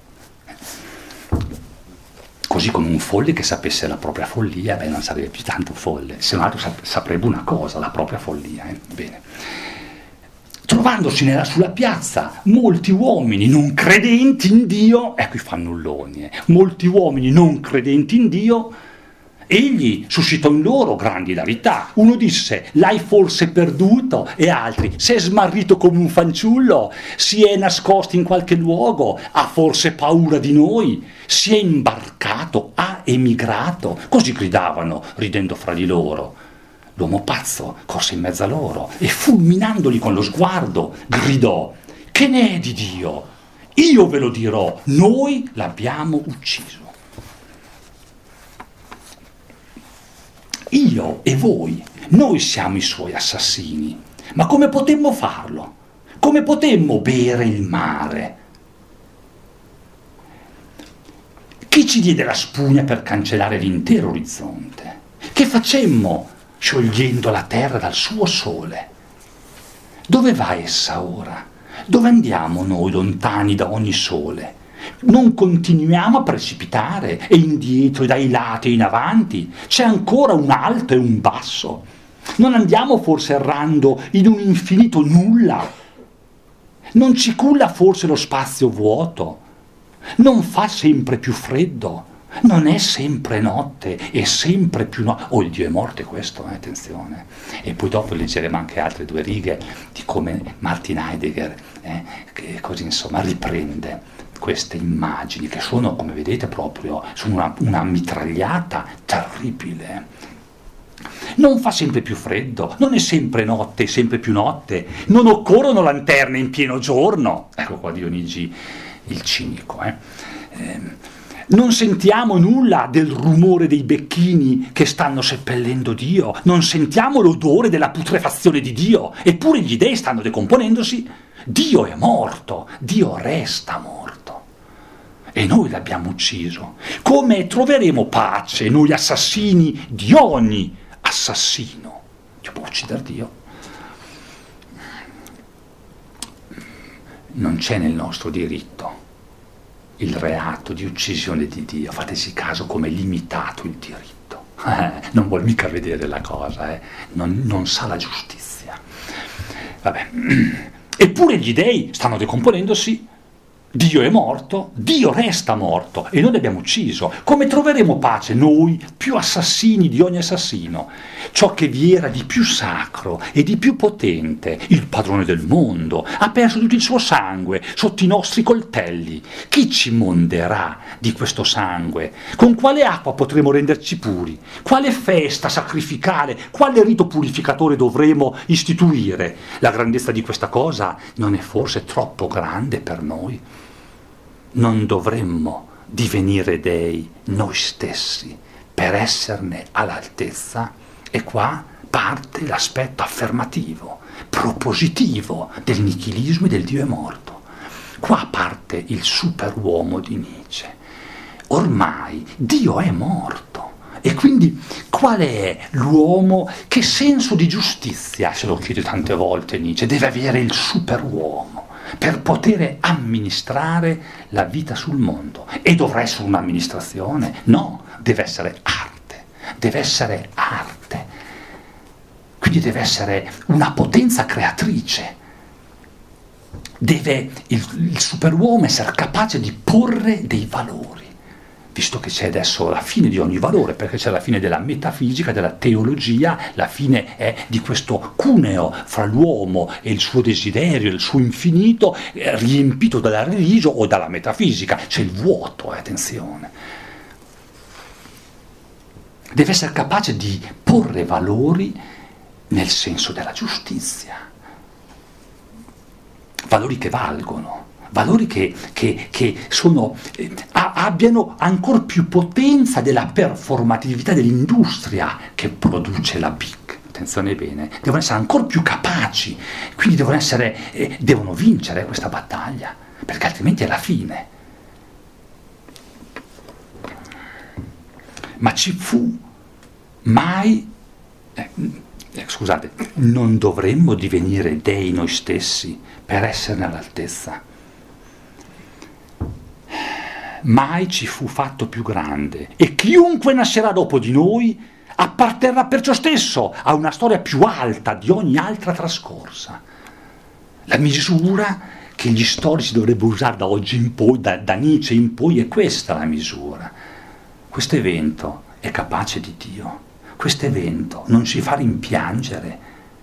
Così come un folle che sapesse la propria follia, non sarebbe più tanto folle, se non altro saprebbe una cosa, la propria follia. Bene. Trovandosi sulla piazza molti uomini non credenti in Dio, ecco i fannulloni, molti uomini non credenti in Dio, egli suscitò in loro grande ilarità. Uno disse, l'hai forse perduto? E altri, si è smarrito come un fanciullo? Si è nascosto in qualche luogo? Ha forse paura di noi? Si è imbarcato? Ha emigrato? Così gridavano, ridendo fra di loro. L'uomo pazzo corse in mezzo a loro e, fulminandoli con lo sguardo, gridò, che ne è di Dio? Io ve lo dirò, noi l'abbiamo ucciso. Io e voi, noi siamo i suoi assassini. Ma come potemmo farlo? Come potemmo bere il mare? Chi ci diede la spugna per cancellare l'intero orizzonte? Che facemmo sciogliendo la terra dal suo sole? Dove va essa ora? Dove andiamo noi lontani da ogni sole? Non continuiamo a precipitare, e indietro e dai lati e in avanti, c'è ancora un alto e un basso. Non andiamo forse errando in un infinito nulla? Non ci culla forse lo spazio vuoto? Non fa sempre più freddo? Non è sempre notte e sempre più notte. Oh, il Dio è morto, questo, attenzione. E poi dopo leggeremo anche altre due righe di come Martin Heidegger, che così insomma riprende queste immagini che sono, come vedete, proprio sono una mitragliata terribile. Non fa sempre più freddo, non è sempre notte, sempre più notte, non occorrono lanterne in pieno giorno. Ecco qua Dionigi il cinico. Non sentiamo nulla del rumore dei becchini che stanno seppellendo Dio, non sentiamo l'odore della putrefazione di Dio, eppure gli dei stanno decomponendosi. Dio è morto, Dio resta morto. E noi l'abbiamo ucciso. Come troveremo pace noi assassini di ogni assassino? Dio può uccidere Dio? Non c'è nel nostro diritto il reato di uccisione di Dio. Fateci caso come è limitato il diritto. Non vuol mica vedere la cosa, non sa la giustizia. Vabbè. Eppure gli dei stanno decomponendosi. Dio è morto, Dio resta morto e noi l'abbiamo ucciso. Come troveremo pace noi, più assassini di ogni assassino? Ciò che vi era di più sacro e di più potente, il padrone del mondo, ha perso tutto il suo sangue sotto i nostri coltelli. Chi ci monderà di questo sangue? Con quale acqua potremo renderci puri? Quale festa sacrificale, quale rito purificatore dovremo istituire? La grandezza di questa cosa non è forse troppo grande per noi? Non dovremmo divenire dei noi stessi per esserne all'altezza? E qua parte l'aspetto affermativo, propositivo del nichilismo e del Dio è morto. Qua parte il superuomo di Nietzsche. Ormai Dio è morto. E quindi qual è l'uomo? Che senso di giustizia, se lo chiede tante volte Nietzsche, deve avere il superuomo per poter amministrare la vita sul mondo? E dovrà essere un'amministrazione? No, deve essere arte, deve essere arte. Quindi quindi deve essere una potenza creatrice. Deve il superuomo essere capace di porre dei valori, visto che c'è adesso la fine di ogni valore, perché c'è la fine della metafisica, della teologia, la fine è di questo cuneo fra l'uomo e il suo desiderio, il suo infinito, riempito dalla religione o dalla metafisica. C'è il vuoto, attenzione. Deve essere capace di porre valori nel senso della giustizia, valori che valgono, valori che sono, abbiano ancora più potenza della performatività dell'industria che produce la big. Attenzione bene, devono essere ancora più capaci, quindi devono vincere questa battaglia, perché altrimenti è la fine. Ma ci fu mai, scusate, non dovremmo divenire dei noi stessi per esserne all'altezza. Mai ci fu fatto più grande, e chiunque nascerà dopo di noi apparterrà perciò stesso a una storia più alta di ogni altra trascorsa. La misura che gli storici dovrebbero usare da oggi in poi, da Nietzsche in poi, è questa la misura. Questo evento è capace di Dio, questo evento non ci fa rimpiangere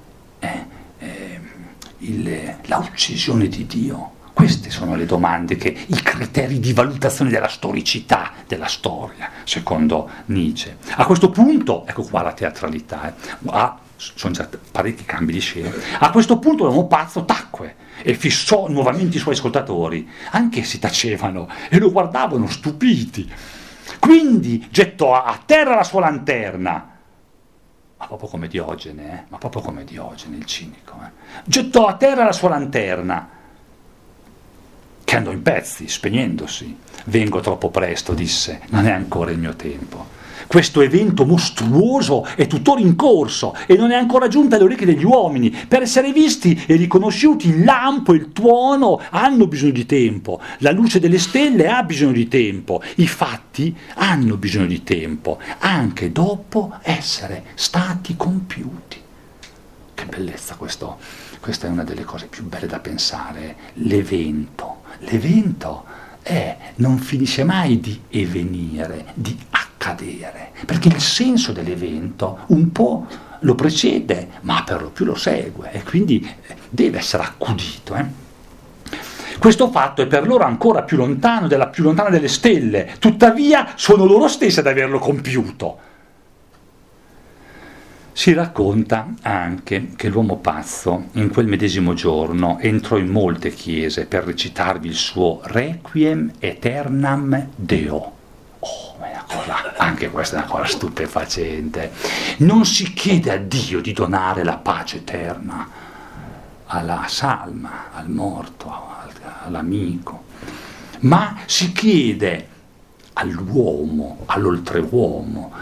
la uccisione di Dio. Queste sono le domande, i criteri di valutazione della storicità della storia, secondo Nietzsche. A questo punto, ecco qua la teatralità, sono già parecchi cambi di scena, a questo punto l'uomo pazzo tacque e fissò nuovamente i suoi ascoltatori, anch'essi tacevano e lo guardavano stupiti. Quindi gettò a terra la sua lanterna, ma proprio come Diogene, il cinico. Gettò a terra la sua lanterna, che andò in pezzi, spegnendosi. Vengo troppo presto, disse, non è ancora il mio tempo. Questo evento mostruoso è tuttora in corso e non è ancora giunto alle orecchie degli uomini. Per essere visti e riconosciuti il lampo e il tuono hanno bisogno di tempo, la luce delle stelle ha bisogno di tempo, i fatti hanno bisogno di tempo, anche dopo essere stati compiuti. Che bellezza questo! Questa è una delle cose più belle da pensare, l'evento. L'evento non finisce mai di evenire, di accadere, perché il senso dell'evento un po' lo precede, ma per lo più lo segue, e quindi deve essere accudito. Questo fatto è per loro ancora più lontano della più lontana delle stelle, tuttavia sono loro stessi ad averlo compiuto. Si racconta anche che l'uomo pazzo in quel medesimo giorno entrò in molte chiese per recitarvi il suo Requiem Aeternam Deo. Oh, è una cosa, anche questa è una cosa stupefacente. Non si chiede a Dio di donare la pace eterna alla salma, al morto, all'amico, ma si chiede all'uomo, all'oltreuomo,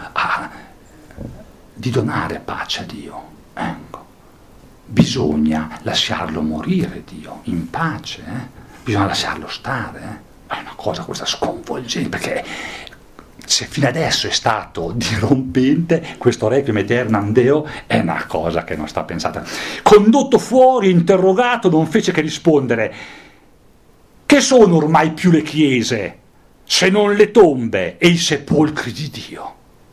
di donare pace a Dio. Ecco, bisogna lasciarlo morire Dio, in pace, bisogna lasciarlo stare. È una cosa questa sconvolgente, perché se fino adesso è stato dirompente, questo Requiem Aeternam Deo è una cosa che non sta pensata. Condotto fuori, interrogato, non fece che rispondere: che sono ormai più le chiese, se non le tombe e i sepolcri di Dio?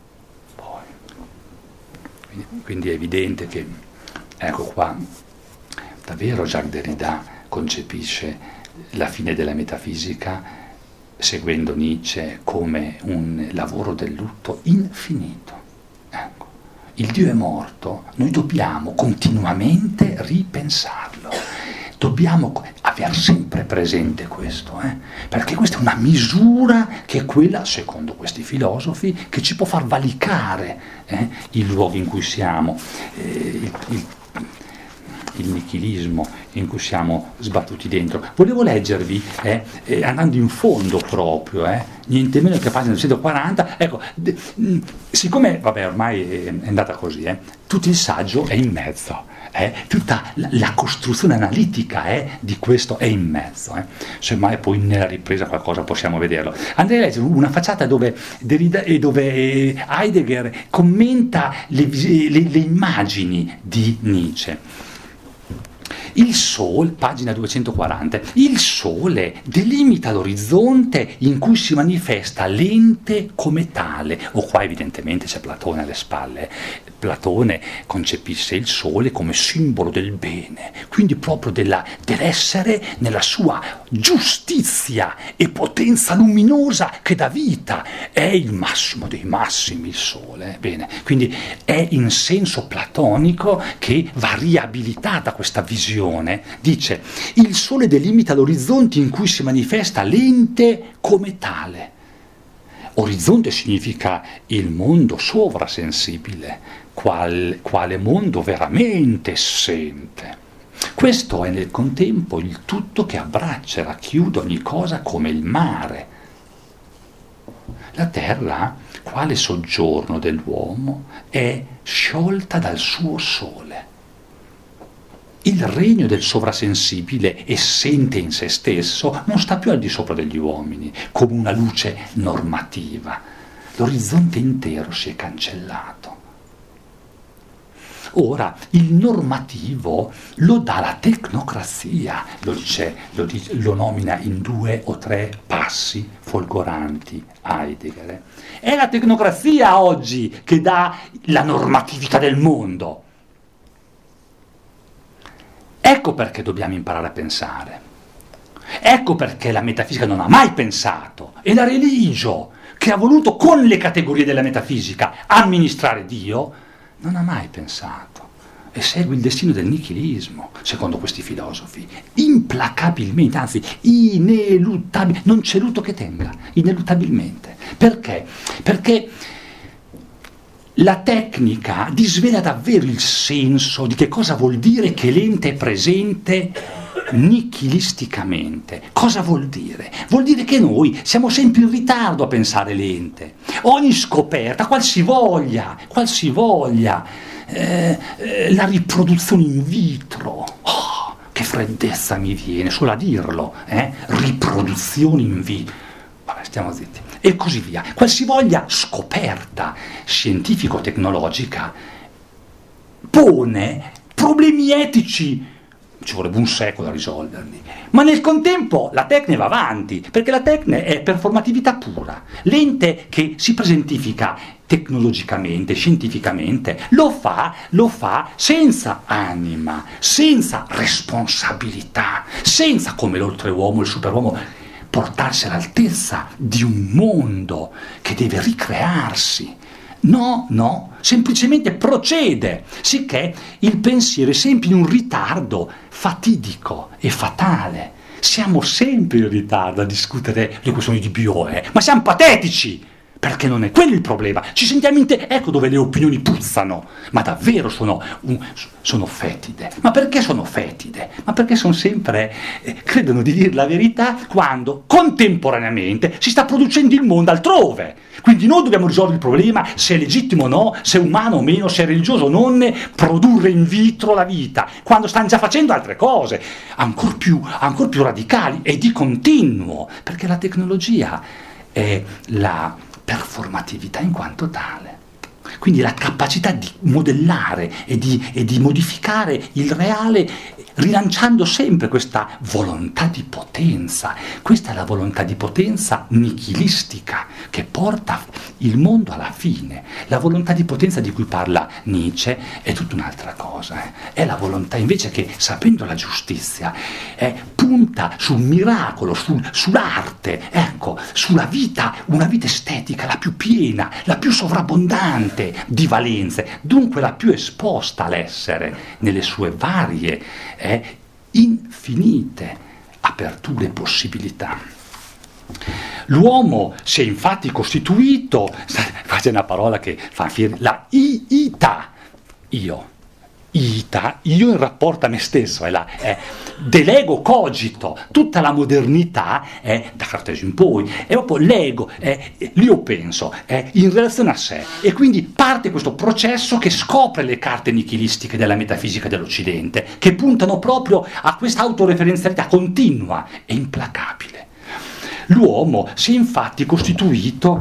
Quindi è evidente che, ecco qua, davvero Jacques Derrida concepisce la fine della metafisica, seguendo Nietzsche, come un lavoro del lutto infinito. Ecco, il Dio è morto, noi dobbiamo continuamente ripensarlo, dobbiamo aver sempre presente questo, perché questa è una misura che è quella, secondo questi filosofi, che ci può far valicare i luoghi in cui siamo. il nichilismo in cui siamo sbattuti dentro. Volevo leggervi, andando in fondo proprio, niente meno che pagina 240, ecco, siccome, vabbè, ormai è andata così, tutto il saggio è in mezzo. Tutta la costruzione analitica di questo è in mezzo. Semmai poi nella ripresa qualcosa possiamo vederlo. Andrei a leggere una facciata dove Heidegger commenta le immagini di Nietzsche. Il sole, pagina 240, il sole delimita l'orizzonte in cui si manifesta l'ente come tale. Qua evidentemente c'è Platone alle spalle. Platone concepisce il sole come simbolo del bene, quindi proprio dell'essere nella sua giustizia e potenza luminosa che dà vita. È il massimo dei massimi il sole. Bene, quindi è in senso platonico che va riabilitata questa visione. Dice: il sole delimita l'orizzonte in cui si manifesta l'ente come tale. Orizzonte significa il mondo sovrasensibile, quale mondo veramente sente. Questo è nel contempo il tutto che abbraccia e racchiude ogni cosa come il mare. La terra, quale soggiorno dell'uomo, è sciolta dal suo sole. Il regno del sovrasensibile, essente in se stesso, non sta più al di sopra degli uomini, come una luce normativa. L'orizzonte intero si è cancellato. Ora, il normativo lo dà la tecnocrazia, lo nomina in 2 o 3 passi folgoranti Heidegger. È la tecnocrazia oggi che dà la normatività del mondo. Ecco perché dobbiamo imparare a pensare. Ecco perché la metafisica non ha mai pensato, e la religio, che ha voluto con le categorie della metafisica amministrare Dio, non ha mai pensato e segue il destino del nichilismo, secondo questi filosofi, implacabilmente, anzi ineluttabilmente, non c'è lutto che tenga, ineluttabilmente. Perché? Perché la tecnica disvela davvero il senso di che cosa vuol dire che l'ente è presente nichilisticamente. Cosa vuol dire? Vuol dire che noi siamo sempre in ritardo a pensare l'ente. Ogni scoperta, qualsivoglia, la riproduzione in vitro, che freddezza mi viene solo a dirlo, riproduzione in vitro, vabbè, stiamo zitti, e così via. Qualsivoglia scoperta scientifico-tecnologica pone problemi etici. Ci vorrebbe un secolo a risolverli, ma nel contempo la tecne va avanti, perché la tecne è performatività pura. L'ente che si presentifica tecnologicamente, scientificamente, lo fa senza anima, senza responsabilità, senza, come l'oltreuomo, il superuomo, portarsi all'altezza di un mondo che deve ricrearsi. No, semplicemente procede, sicché il pensiero è sempre in un ritardo fatidico e fatale. Siamo sempre in ritardo a discutere le questioni di Bioe, ma siamo patetici, perché non è quello il problema. Ci sentiamo ecco dove le opinioni puzzano, ma davvero sono fetide. Ma perché sono fetide? Ma perché sono sempre, credono di dire la verità quando contemporaneamente si sta producendo il mondo altrove. Quindi noi dobbiamo risolvere il problema se è legittimo o no, se è umano o meno, se è religioso o non, produrre in vitro la vita, quando stanno già facendo altre cose, ancor più radicali e di continuo, perché la tecnologia è la performatività in quanto tale. Quindi la capacità di modellare e di modificare il reale, rilanciando sempre questa volontà di potenza. Questa è la volontà di potenza nichilistica che porta il mondo alla fine. La volontà di potenza di cui parla Nietzsche è tutta un'altra cosa. È la volontà invece che, sapendo la giustizia, punta sul miracolo, sull'arte, ecco, sulla vita, una vita estetica la più piena, la più sovrabbondante di valenze, dunque la più esposta all'essere nelle sue varie infinite aperture e possibilità. L'uomo si è infatti costituito, qua c'è una parola che fa la ita, io, ita, io in rapporto a me stesso, dell'ego cogito, tutta la modernità è da Cartesio in poi, è proprio l'ego, l'io penso, è in relazione a sé, e quindi parte questo processo che scopre le carte nichilistiche della metafisica dell'Occidente, che puntano proprio a questa autoreferenzialità continua e implacabile. L'uomo si è infatti costituito,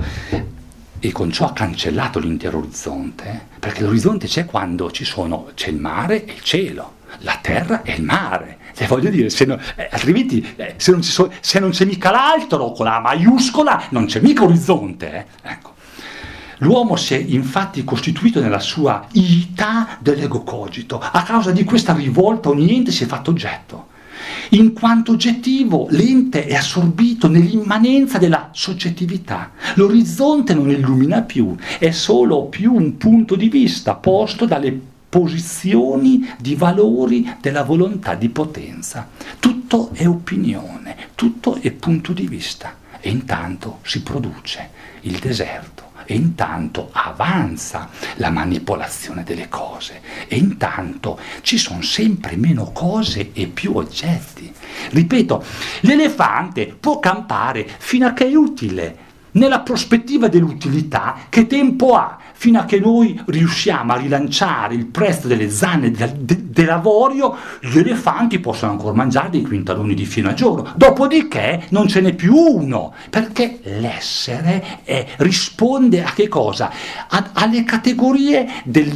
e con ciò ha cancellato l'intero orizzonte, perché l'orizzonte c'è quando c'è il mare e il cielo, la terra e il mare. Voglio dire, altrimenti se non c'è mica l'altro con la maiuscola, non c'è mica orizzonte. Ecco. L'uomo si è infatti costituito nella sua iità dell'ego cogito. A causa di questa rivolta ogni ente si è fatto oggetto. In quanto oggettivo, l'ente è assorbito nell'immanenza della soggettività. L'orizzonte non illumina più, è solo più un punto di vista posto dalle posizioni di valori della volontà di potenza. Tutto è opinione, tutto è punto di vista. E intanto si produce il deserto. E intanto avanza la manipolazione delle cose, e intanto ci sono sempre meno cose e più oggetti. Ripeto, l'elefante può campare fino a che è utile. Nella prospettiva dell'utilità, che tempo ha? Fino a che noi riusciamo a rilanciare il prezzo delle zanne dell'avorio, gli elefanti possono ancora mangiare dei quintaloni di fieno al giorno. Dopodiché non ce n'è più uno, perché l'essere risponde a che cosa? Alle categorie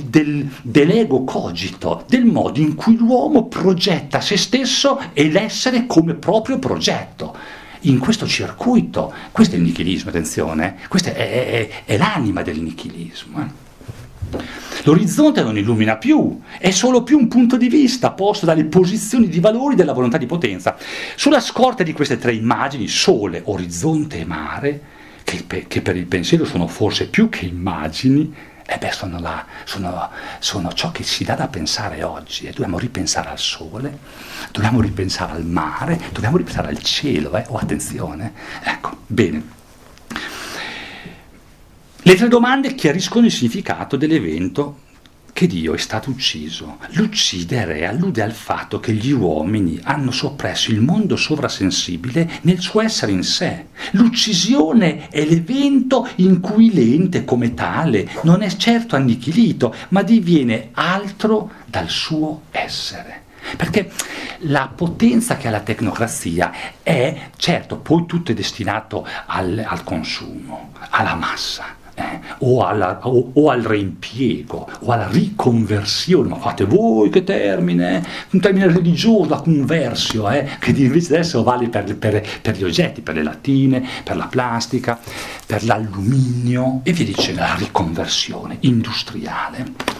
dell'ego cogito, del modo in cui l'uomo progetta se stesso e l'essere come proprio progetto. In questo circuito, questo è il nichilismo, attenzione, questa è l'anima del nichilismo. L'orizzonte non illumina più, è solo più un punto di vista posto dalle posizioni di valori della volontà di potenza. Sulla scorta di queste tre immagini, sole, orizzonte e mare, che per il pensiero sono forse più che immagini, sono ciò che ci dà da pensare oggi. Dobbiamo ripensare al sole, dobbiamo ripensare al mare, dobbiamo ripensare al cielo. Attenzione. Ecco, bene. Le tre domande chiariscono il significato dell'evento che Dio è stato ucciso. L'uccidere allude al fatto che gli uomini hanno soppresso il mondo sovrasensibile nel suo essere in sé. L'uccisione è l'evento in cui l'ente come tale non è certo annichilito, ma diviene altro dal suo essere. Perché la potenza che ha la tecnocrazia è, certo, poi tutto è destinato al consumo, alla massa. O al reimpiego, o alla riconversione, ma fate voi che termine, un termine religioso, la conversio, che invece adesso vale per gli oggetti, per le lattine, per la plastica, per l'alluminio, e via dicendo, la riconversione industriale.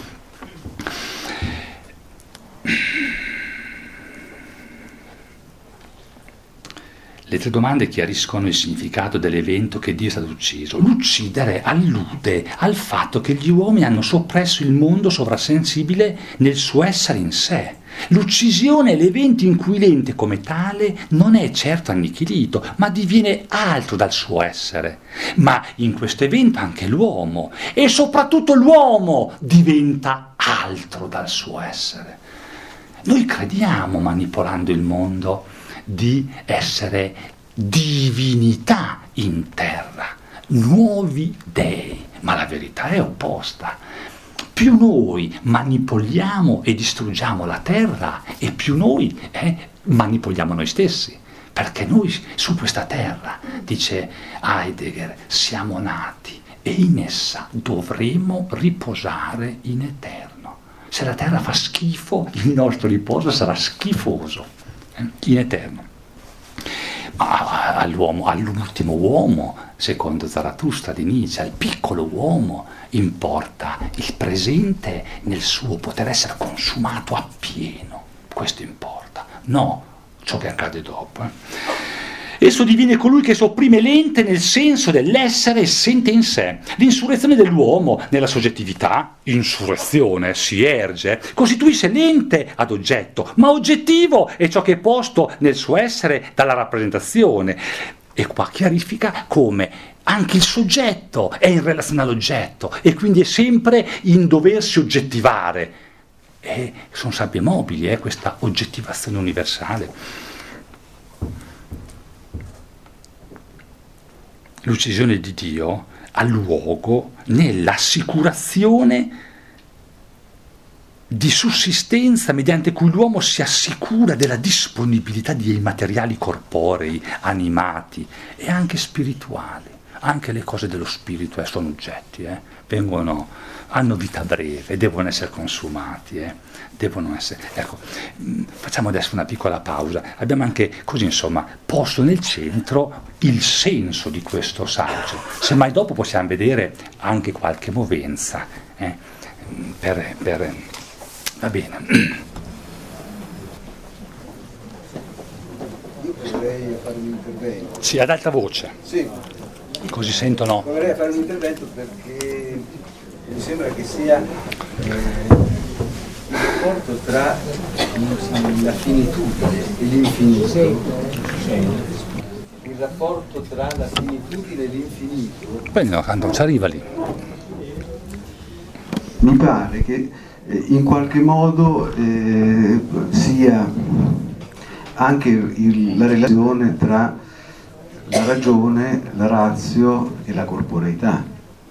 Le tre domande chiariscono il significato dell'evento che Dio è stato ucciso. L'uccidere allude al fatto che gli uomini hanno soppresso il mondo sovrasensibile nel suo essere in sé. L'uccisione è l'evento in cui l'ente come tale non è certo annichilito, ma diviene altro dal suo essere. Ma in questo evento anche l'uomo, e soprattutto l'uomo, diventa altro dal suo essere. Noi crediamo, manipolando il mondo, di essere divinità in terra, nuovi dei, ma la verità è opposta. Più noi manipoliamo e distruggiamo la terra, e più noi manipoliamo noi stessi, perché noi su questa terra, dice Heidegger, siamo nati e in essa dovremo riposare in eterno. Se la terra fa schifo, il nostro riposo sarà schifoso in eterno. Ma all'ultimo uomo, secondo Zarathustra di Nietzsche, al piccolo uomo importa il presente nel suo poter essere consumato appieno. Questo importa, no ciò che accade dopo. Esso diviene colui che sopprime l'ente nel senso dell'essere essente in sé. L'insurrezione dell'uomo nella soggettività, insurrezione, si erge, costituisce l'ente ad oggetto, ma oggettivo è ciò che è posto nel suo essere dalla rappresentazione. E qua chiarifica come anche il soggetto è in relazione all'oggetto, e quindi è sempre in doversi oggettivare. e sono sabbie mobili, questa oggettivazione universale. L'uccisione di Dio ha luogo nell'assicurazione di sussistenza mediante cui l'uomo si assicura della disponibilità dei materiali corporei, animati e anche spirituali. Anche le cose dello spirito sono oggetti, hanno vita breve, devono essere consumati, devono essere. Ecco, facciamo adesso una piccola pausa. Abbiamo anche così, insomma, posto nel centro il senso di questo saggio. Semmai dopo possiamo vedere anche qualche movenza, va bene. Io proverei a fare un intervento. Sì, ad alta voce. Sì. Così sentono. Proverei a fare un intervento perché mi sembra che sia il rapporto tra la finitudine e l'infinito. Il rapporto tra la finitudine e l'infinito. Poi no, non ci arriva lì. Mi pare che in qualche modo sia anche la relazione tra la ragione, la ratio e la corporeità.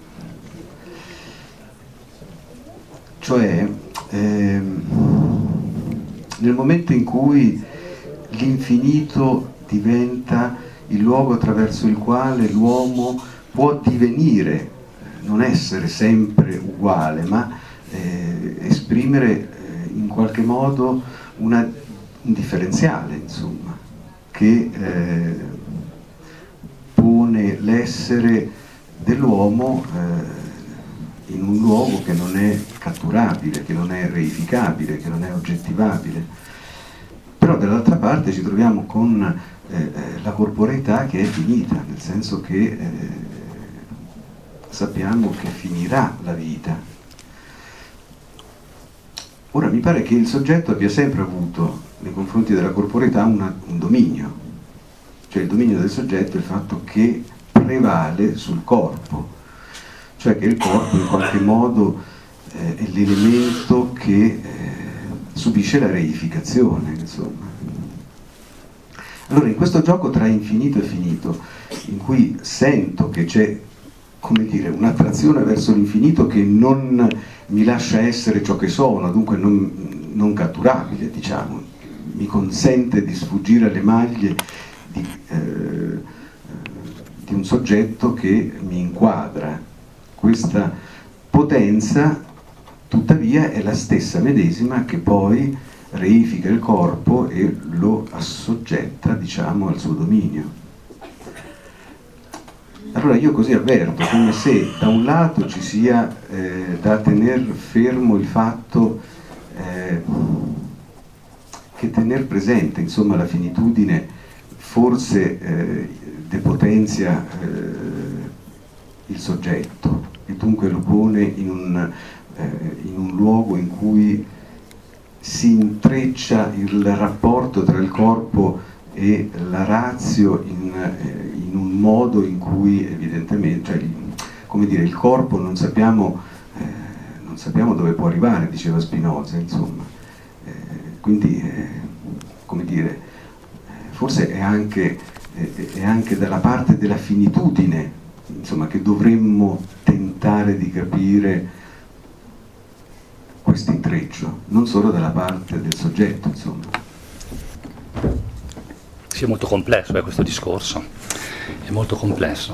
Cioè, nel momento in cui l'infinito diventa il luogo attraverso il quale l'uomo può divenire, non essere sempre uguale, ma esprimere in qualche modo un differenziale, insomma, che pone l'essere dell'uomo in un luogo che non è catturabile, che non è reificabile, che non è oggettivabile. Però dall'altra parte ci troviamo con la corporeità che è finita, nel senso che sappiamo che finirà la vita. Ora mi pare che il soggetto abbia sempre avuto nei confronti della corporeità un dominio, cioè il dominio del soggetto è il fatto che prevale sul corpo, cioè che il corpo in qualche modo è l'elemento che subisce la reificazione, insomma. Allora in questo gioco tra infinito e finito, in cui sento che c'è, come dire, un'attrazione verso l'infinito che non mi lascia essere ciò che sono, dunque non catturabile, diciamo, mi consente di sfuggire alle maglie di un soggetto che mi inquadra. Questa potenza, tuttavia, è la stessa medesima che poi reifica il corpo e lo assoggetta, diciamo, al suo dominio. Allora io così avverto come se da un lato ci sia da tener fermo il fatto che tener presente, insomma, la finitudine forse depotenzia il soggetto e dunque lo pone in un luogo in cui si intreccia il rapporto tra il corpo e la ratio in un modo in cui evidentemente, cioè, come dire, il corpo non sappiamo dove può arrivare, diceva Spinoza, insomma. Quindi, come dire, forse è anche dalla parte della finitudine, insomma, che dovremmo tentare di capire questo intreccio, non solo dalla parte del soggetto, insomma. Sì, è molto complesso questo discorso, è molto complesso.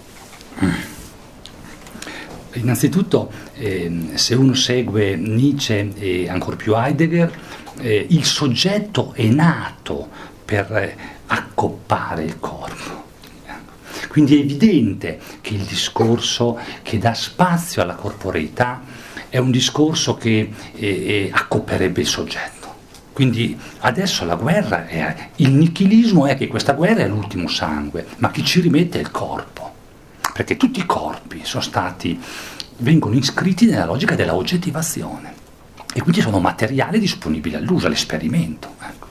Innanzitutto, se uno segue Nietzsche e ancor più Heidegger, il soggetto è nato per accoppare il corpo. Quindi è evidente che il discorso che dà spazio alla corporeità è un discorso che accopperebbe il soggetto. Quindi adesso la guerra il nichilismo è che questa guerra è l'ultimo sangue, ma chi ci rimette è il corpo, perché tutti i corpi vengono iscritti nella logica della oggettivazione e quindi sono materiale disponibile all'uso, all'esperimento. Ecco.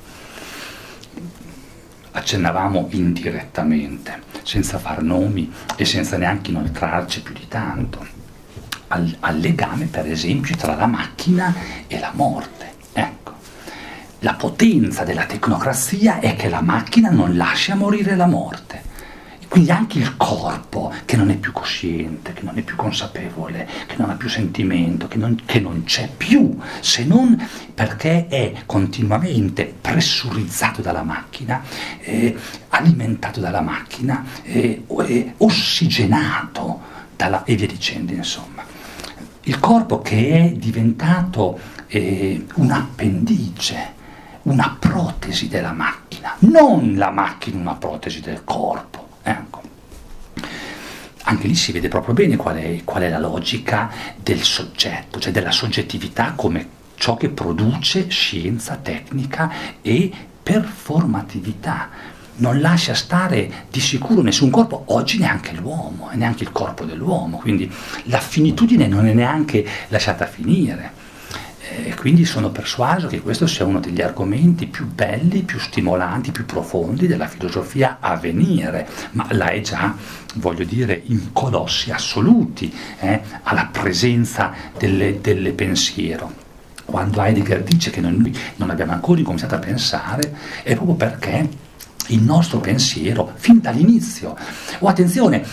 Accennavamo indirettamente, senza far nomi e senza neanche inoltrarci più di tanto, al legame, per esempio, tra la macchina e la morte. Ecco, la potenza della tecnocrazia è che la macchina non lascia morire la morte. Quindi anche il corpo, che non è più cosciente, che non è più consapevole, che non ha più sentimento, che non c'è più, se non perché è continuamente pressurizzato dalla macchina, alimentato dalla macchina, ossigenato e via dicendo, insomma. Il corpo che è diventato un'appendice, una protesi della macchina, non la macchina una protesi del corpo. Ecco. Anche lì si vede proprio bene qual è la logica del soggetto, cioè della soggettività come ciò che produce scienza, tecnica e performatività. Non lascia stare di sicuro nessun corpo, oggi neanche l'uomo, e neanche il corpo dell'uomo, quindi la finitudine non è neanche lasciata finire. Quindi sono persuaso che questo sia uno degli argomenti più belli, più stimolanti, più profondi della filosofia a venire, ma la è già, voglio dire, in colossi assoluti, alla presenza del pensiero. Quando Heidegger dice che noi non abbiamo ancora incominciato a pensare, è proprio perché il nostro pensiero, fin dall'inizio, attenzione,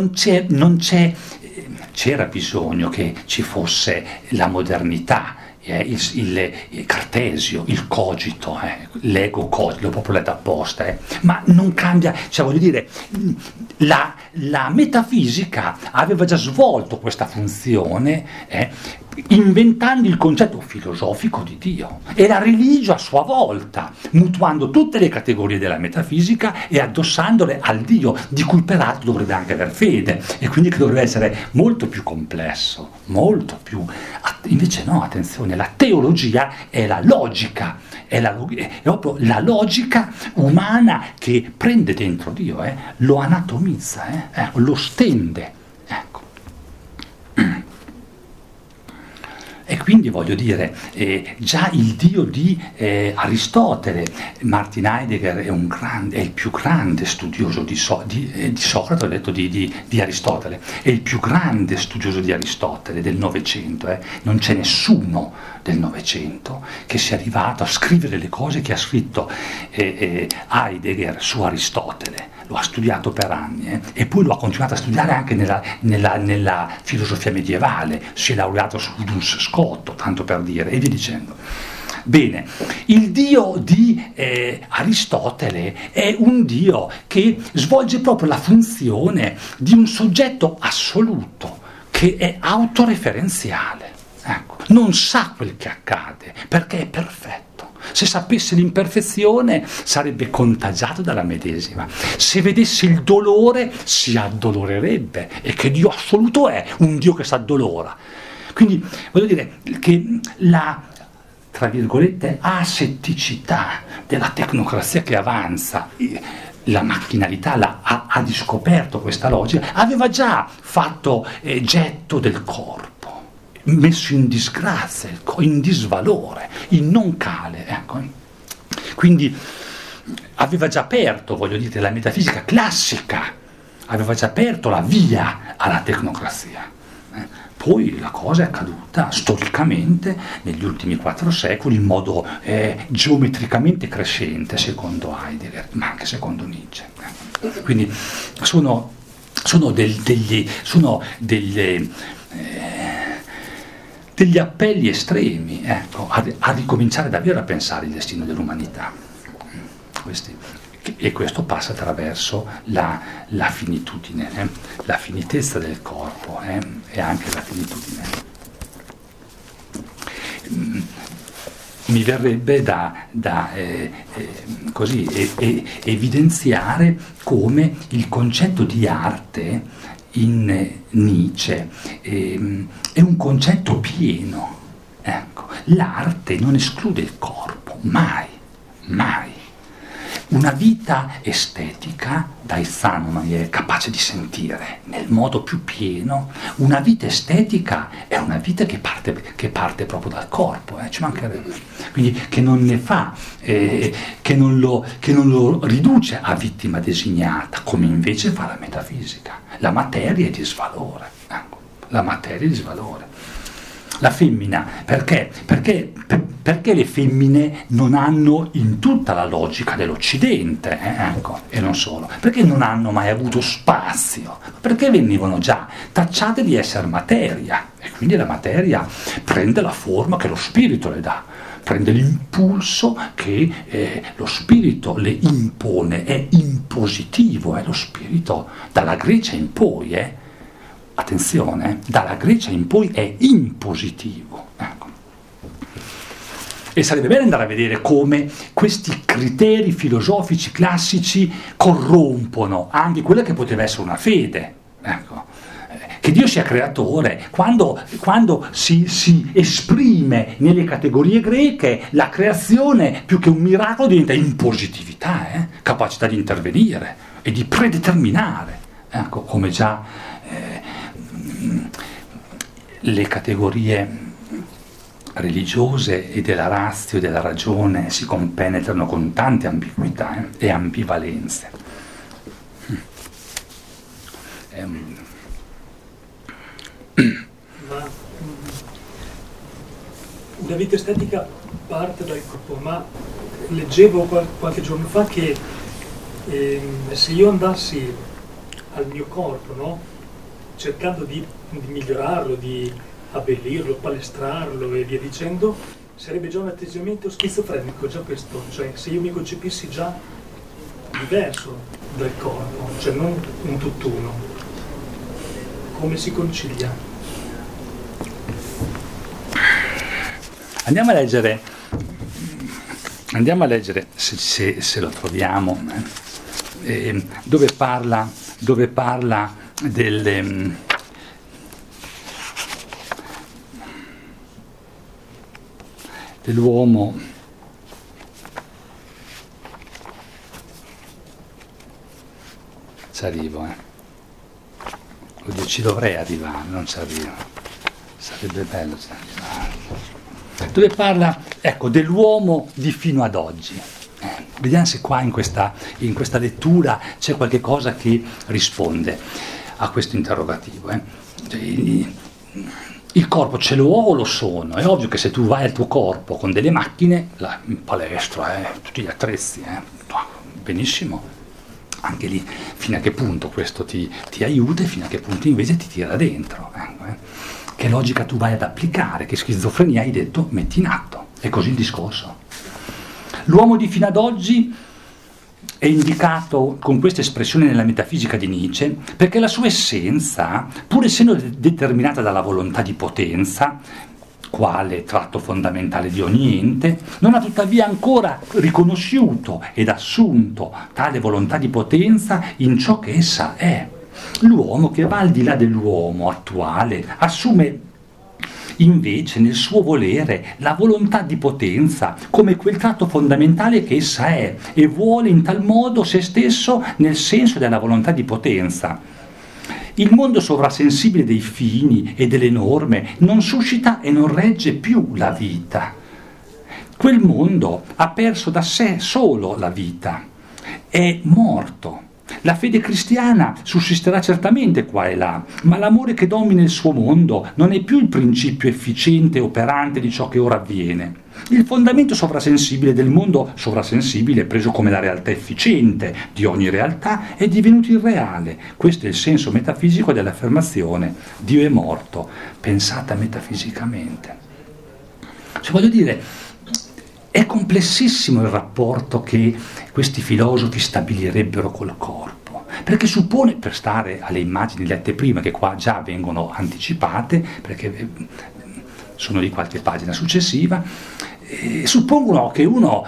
c'era bisogno che ci fosse la modernità, il Cartesio, il cogito, l'ego cogito, l'ho proprio letto apposta, ma non cambia, cioè voglio dire, la metafisica aveva già svolto questa funzione, inventando il concetto filosofico di Dio, e la religio a sua volta, mutuando tutte le categorie della metafisica e addossandole al Dio, di cui peraltro dovrebbe anche aver fede, e quindi che dovrebbe essere molto più complesso, molto più. Invece no, attenzione, la teologia è la logica, è proprio la logica umana che prende dentro Dio, lo anatomizza, lo stende, ecco. E quindi voglio dire, già il Dio di Aristotele, Martin Heidegger è il più grande studioso di Socrate, ho detto di Aristotele, è il più grande studioso di Aristotele del Novecento, non c'è nessuno del Novecento che sia arrivato a scrivere le cose che ha scritto Heidegger su Aristotele. Lo ha studiato per anni e poi lo ha continuato a studiare anche nella filosofia medievale, si è laureato su Duns Scoto, tanto per dire, e via dicendo. Bene, il Dio di Aristotele è un Dio che svolge proprio la funzione di un soggetto assoluto, che è autoreferenziale. Ecco, non sa quel che accade, perché è perfetto. Se sapesse l'imperfezione sarebbe contagiato dalla medesima. Se vedesse il dolore si addolorerebbe. E che Dio assoluto è? Un Dio che si addolora. Quindi voglio dire che la, tra virgolette, asetticità della tecnocrazia che avanza, la macchinalità ha riscoperto questa logica, aveva già fatto getto del corpo, messo in disgrazia, in disvalore, in non cale, ecco. Quindi aveva già aperto, voglio dire, la metafisica classica, aveva già aperto la via alla tecnocrazia. Poi la cosa è accaduta storicamente negli ultimi 4 secoli in modo geometricamente crescente, secondo Heidegger, ma anche secondo Nietzsche. Quindi sono degli appelli estremi, ecco, a ricominciare davvero a pensare il destino dell'umanità. E questo passa attraverso la finitudine, la finitezza del corpo e anche la finitudine. Mi verrebbe da così evidenziare come il concetto di arte in Nietzsche è un concetto pieno. Ecco, l'arte non esclude il corpo, mai, mai. Una vita estetica, dai Sanoman è capace di sentire nel modo più pieno, una vita estetica è una vita che parte proprio dal corpo, ci mancherebbe. Quindi che non ne fa, che non lo riduce a vittima designata, come invece fa la metafisica. La materia è disvalore, ecco. la materia di disvalore. La femmina, perché le femmine non hanno in tutta la logica dell'Occidente, ecco, e non solo, perché non hanno mai avuto spazio, perché venivano già tacciate di essere materia, e quindi la materia prende la forma che lo spirito le dà, prende l'impulso che lo spirito le impone, è impositivo, è lo spirito dalla Grecia in poi, attenzione, dalla Grecia in poi è impositivo. Ecco. E sarebbe bene andare a vedere come questi criteri filosofici classici corrompono anche quella che poteva essere una fede. Ecco. Che Dio sia creatore, quando si esprime nelle categorie greche, la creazione più che un miracolo diventa impositività, capacità di intervenire e di predeterminare, ecco, come già le categorie religiose e della ratio e della ragione si compenetrano con tante ambiguità e ambivalenze. Ma la vita estetica parte dal corpo, ma leggevo qualche giorno fa che se io andassi al mio corpo, no? Cercando di migliorarlo, di abbellirlo, palestrarlo e via dicendo, sarebbe già un atteggiamento schizofrenico, già questo, cioè se io mi concepissi già diverso dal corpo, cioè non un tutt'uno, come si concilia? Andiamo a leggere se lo troviamo, dove parla dell'uomo ci arrivo, Oddio, ci dovrei arrivare, non ci arrivo, sarebbe bello ci arrivare. Dove parla, ecco, dell'uomo di fino ad oggi. Vediamo se qua in questa lettura c'è qualche cosa che risponde a questo interrogativo. Il corpo ce l'ho o lo sono? È ovvio che se tu vai al tuo corpo con delle macchine, in palestra, tutti gli attrezzi, benissimo, anche lì fino a che punto questo ti aiuta e fino a che punto invece ti tira dentro. Che logica tu vai ad applicare, che schizofrenia hai detto metti in atto, è così il discorso. L'uomo di fino ad oggi è indicato con questa espressione nella metafisica di Nietzsche perché la sua essenza, pur essendo determinata dalla volontà di potenza, quale tratto fondamentale di ogni ente, non ha tuttavia ancora riconosciuto ed assunto tale volontà di potenza in ciò che essa è. L'uomo che va al di là dell'uomo attuale assume invece nel suo volere la volontà di potenza come quel tratto fondamentale che essa è e vuole in tal modo se stesso nel senso della volontà di potenza. Il mondo sovrasensibile dei fini e delle norme non suscita e non regge più la vita. Quel mondo ha perso da sé solo la vita, è morto. La fede cristiana sussisterà certamente qua e là, ma l'amore che domina il suo mondo non è più il principio efficiente e operante di ciò che ora avviene. Il fondamento sovrasensibile del mondo sovrasensibile, preso come la realtà efficiente di ogni realtà, è divenuto irreale. Questo è il senso metafisico dell'affermazione Dio è morto, pensata metafisicamente. Cioè, voglio dire, è complessissimo il rapporto che questi filosofi stabilirebbero col corpo, perché suppone, per stare alle immagini lette prima, che qua già vengono anticipate, perché sono di qualche pagina successiva, suppongono che uno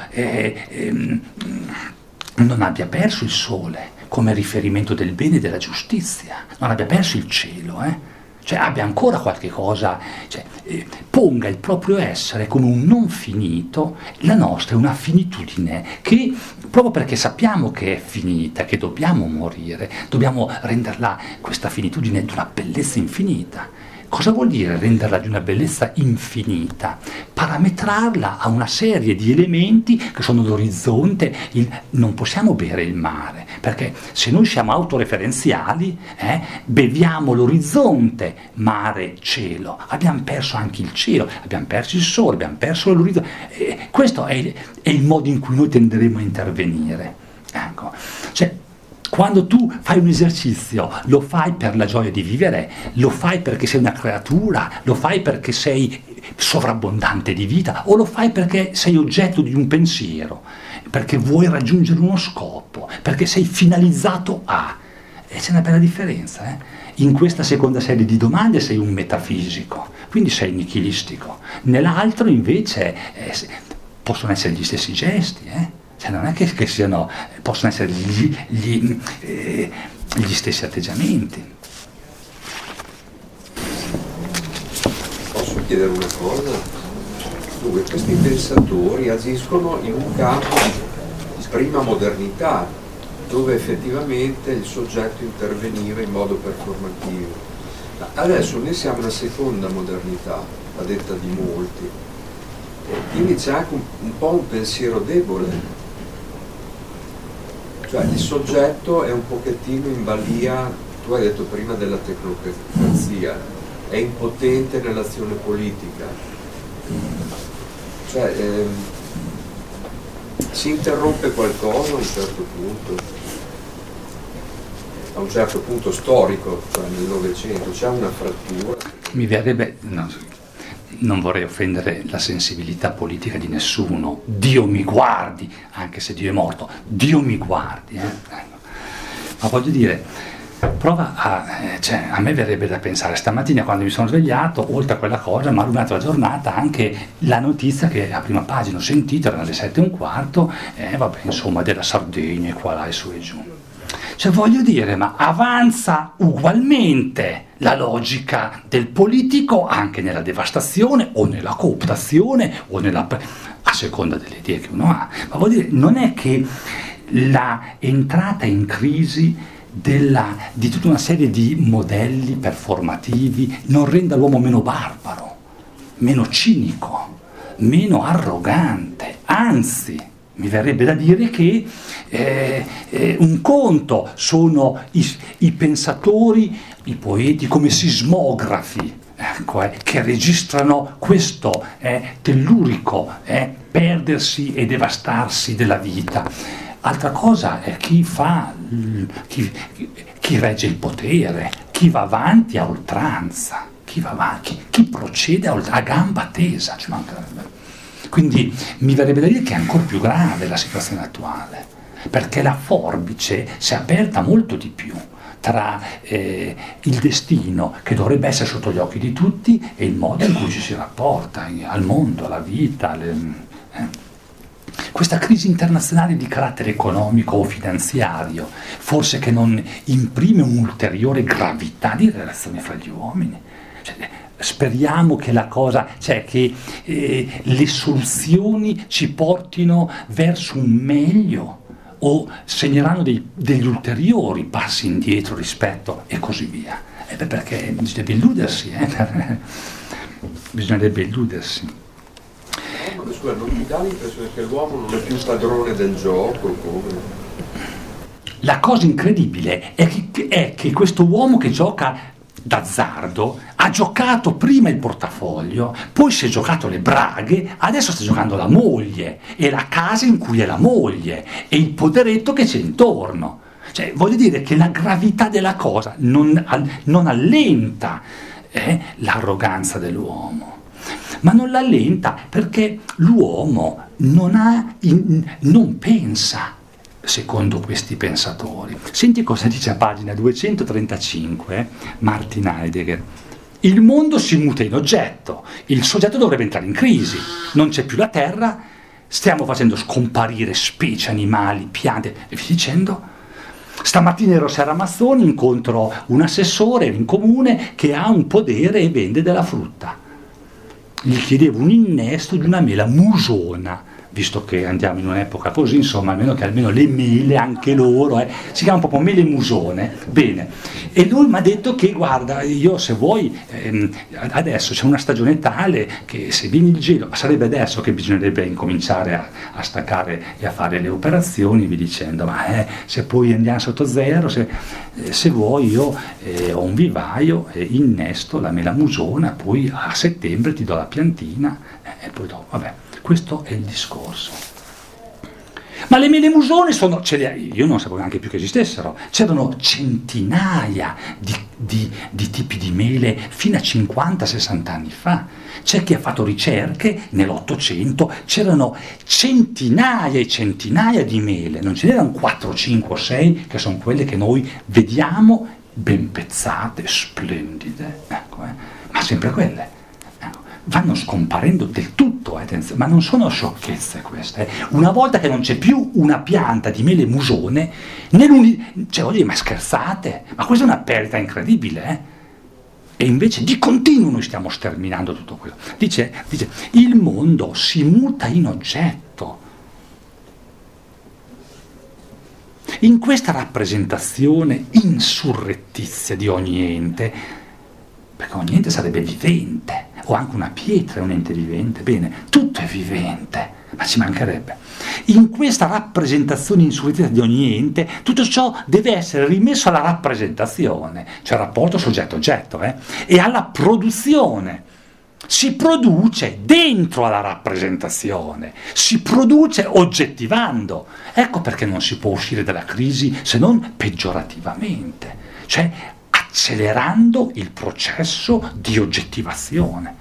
non abbia perso il sole come riferimento del bene e della giustizia, non abbia perso il cielo, cioè abbia ancora qualche cosa, ponga il proprio essere come un non finito. La nostra è una finitudine che, proprio perché sappiamo che è finita, che dobbiamo morire, dobbiamo renderla, questa finitudine, di una bellezza infinita. Cosa vuol dire renderla di una bellezza infinita? Parametrarla a una serie di elementi che sono l'orizzonte. Non possiamo bere il mare, perché se noi siamo autoreferenziali, beviamo l'orizzonte, mare, cielo, abbiamo perso anche il cielo, abbiamo perso il sole, abbiamo perso l'orizzonte, questo è il modo in cui noi tenderemo a intervenire. Ecco. Cioè, quando tu fai un esercizio, lo fai per la gioia di vivere, lo fai perché sei una creatura, lo fai perché sei sovrabbondante di vita, o lo fai perché sei oggetto di un pensiero, perché vuoi raggiungere uno scopo, perché sei finalizzato a. E c'è una bella differenza. In questa seconda serie di domande sei un metafisico, quindi sei nichilistico. Nell'altro invece possono essere gli stessi gesti, cioè non è che siano, possono essere gli stessi atteggiamenti. Posso chiedere una cosa? Dunque, questi pensatori agiscono in un campo di prima modernità, dove effettivamente il soggetto interveniva in modo performativo. Adesso noi siamo una seconda modernità, a detta di molti, e quindi c'è anche un po' un pensiero debole. Cioè il soggetto è un pochettino in balia, tu hai detto prima della tecnocrazia, è impotente nell'azione politica, cioè si interrompe qualcosa a un certo punto storico, cioè nel Novecento, c'è una frattura. Mi verrebbe, non vorrei offendere la sensibilità politica di nessuno, Dio mi guardi, anche se Dio è morto, Dio mi guardi, ma voglio dire, prova a me verrebbe da pensare, stamattina quando mi sono svegliato, oltre a quella cosa, ma un'altra giornata, anche la notizia che a prima pagina ho sentito, erano le 7:15, della Sardegna, qua, là e su e giù. Cioè voglio dire, ma avanza ugualmente la logica del politico anche nella devastazione o nella cooptazione o a seconda delle idee che uno ha. Ma voglio dire, non è che la entrata in crisi di tutta una serie di modelli performativi non renda l'uomo meno barbaro, meno cinico, meno arrogante, anzi. Mi verrebbe da dire che un conto sono i pensatori, i poeti come sismografi, che registrano questo tellurico perdersi e devastarsi della vita. Altra cosa è chi regge il potere, chi va avanti a oltranza, chi procede a gamba tesa, ci mancherebbe. Quindi mi verrebbe da dire che è ancora più grave la situazione attuale, perché la forbice si è aperta molto di più tra il destino che dovrebbe essere sotto gli occhi di tutti e il modo in cui ci si rapporta al mondo, alla vita. Questa crisi internazionale di carattere economico o finanziario, forse che non imprime un'ulteriore gravità di relazioni fra gli uomini. Speriamo che che le soluzioni ci portino verso un meglio o segneranno degli ulteriori passi indietro rispetto e così via. Perché bisognerebbe illudersi, bisognerebbe illudersi. Scusa, non mi dà l'impressione che l'uomo non è più padrone del gioco? Come? La cosa incredibile è che questo uomo che gioca d'azzardo ha giocato prima il portafoglio, poi si è giocato le braghe, adesso sta giocando la moglie e la casa in cui è la moglie e il poderetto che c'è intorno. Cioè, voglio dire che la gravità della cosa non allenta l'arroganza dell'uomo, ma non l'allenta perché l'uomo non pensa secondo questi pensatori. Senti cosa dice a pagina 235 Martin Heidegger. Il mondo si muta in oggetto, il soggetto dovrebbe entrare in crisi, non c'è più la terra, stiamo facendo scomparire specie animali, piante e via dicendo. Stamattina ero a Serramazzoni, incontro un assessore in comune che ha un podere e vende della frutta. Gli chiedevo un innesto di una mela musona, visto che andiamo in un'epoca così, insomma, almeno le mele, anche loro, si chiama proprio mele musone, bene. E lui mi ha detto che, guarda, io se vuoi, adesso c'è una stagione tale che se viene il gelo, sarebbe adesso che bisognerebbe incominciare a staccare e a fare le operazioni, vi dicendo, ma se poi andiamo sotto zero, se vuoi io ho un vivaio, innesto la mela musona, poi a settembre ti do la piantina, e poi dopo, vabbè. Questo è il discorso. Ma le mele musone io non sapevo neanche più che esistessero, c'erano centinaia di tipi di mele fino a 50-60 anni fa. C'è chi ha fatto ricerche nell'Ottocento, c'erano centinaia e centinaia di mele, non ce n'erano 4, 5 o 6 che sono quelle che noi vediamo ben pezzate, splendide, ecco, ma sempre quelle. Vanno scomparendo del tutto, attenzione, ma non sono sciocchezze queste. Una volta che non c'è più una pianta di mele musone, cioè voglio dire, ma scherzate? Ma questa è una perdita incredibile, E invece di continuo noi stiamo sterminando tutto quello. Dice, il mondo si muta in oggetto. In questa rappresentazione insurrettizia di ogni ente, perché ogni ente sarebbe vivente, o anche una pietra è un ente vivente, bene, tutto è vivente, ma ci mancherebbe. In questa rappresentazione insurrettizia di ogni ente, tutto ciò deve essere rimesso alla rappresentazione, cioè al rapporto soggetto-oggetto, e alla produzione. Si produce dentro alla rappresentazione, si produce oggettivando. Ecco perché non si può uscire dalla crisi se non peggiorativamente, cioè accelerando il processo di oggettivazione.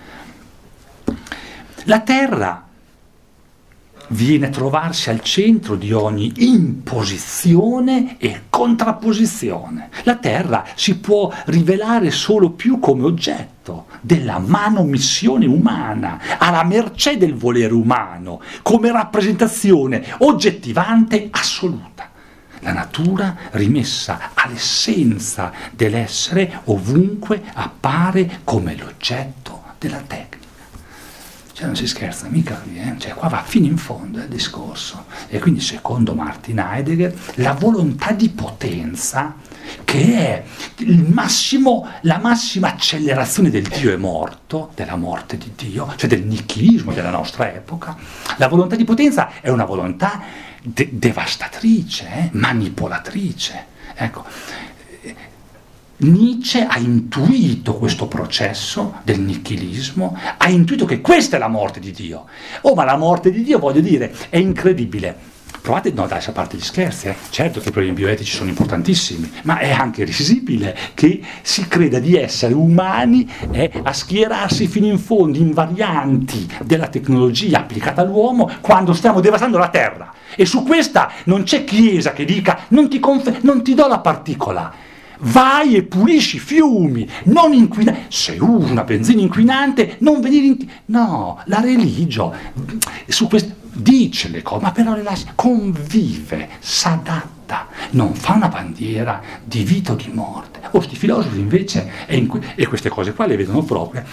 La Terra viene a trovarsi al centro di ogni imposizione e contrapposizione. La Terra si può rivelare solo più come oggetto della manomissione umana, alla mercé del volere umano, come rappresentazione oggettivante assoluta. La natura, rimessa all'essenza dell'essere, ovunque appare come l'oggetto della tecnica. Cioè non si scherza mica qui, Cioè qua va fino in fondo il discorso. E quindi secondo Martin Heidegger la volontà di potenza, che è la massima accelerazione del Dio è morto, della morte di Dio, cioè del nichilismo della nostra epoca, la volontà di potenza è una volontà devastatrice, manipolatrice. Ecco, Nietzsche ha intuito questo processo del nichilismo, ha intuito che questa è la morte di Dio. Oh, ma la morte di Dio, voglio dire, è incredibile. Provate, no dai, a parte gli scherzi, certo che i problemi bioetici sono importantissimi, ma è anche risibile che si creda di essere umani a schierarsi fino in fondo in varianti della tecnologia applicata all'uomo quando stiamo devastando la Terra. E su questa non c'è chiesa che dica non ti do la particola. Vai e pulisci i fiumi, non inquinare. Se usi una benzina inquinante, non venire no, la religione su questo dice le cose, ma però le lascia, convive, s'adatta, non fa una bandiera di vita o di morte. Sti filosofi invece, e queste cose qua le vedono proprio.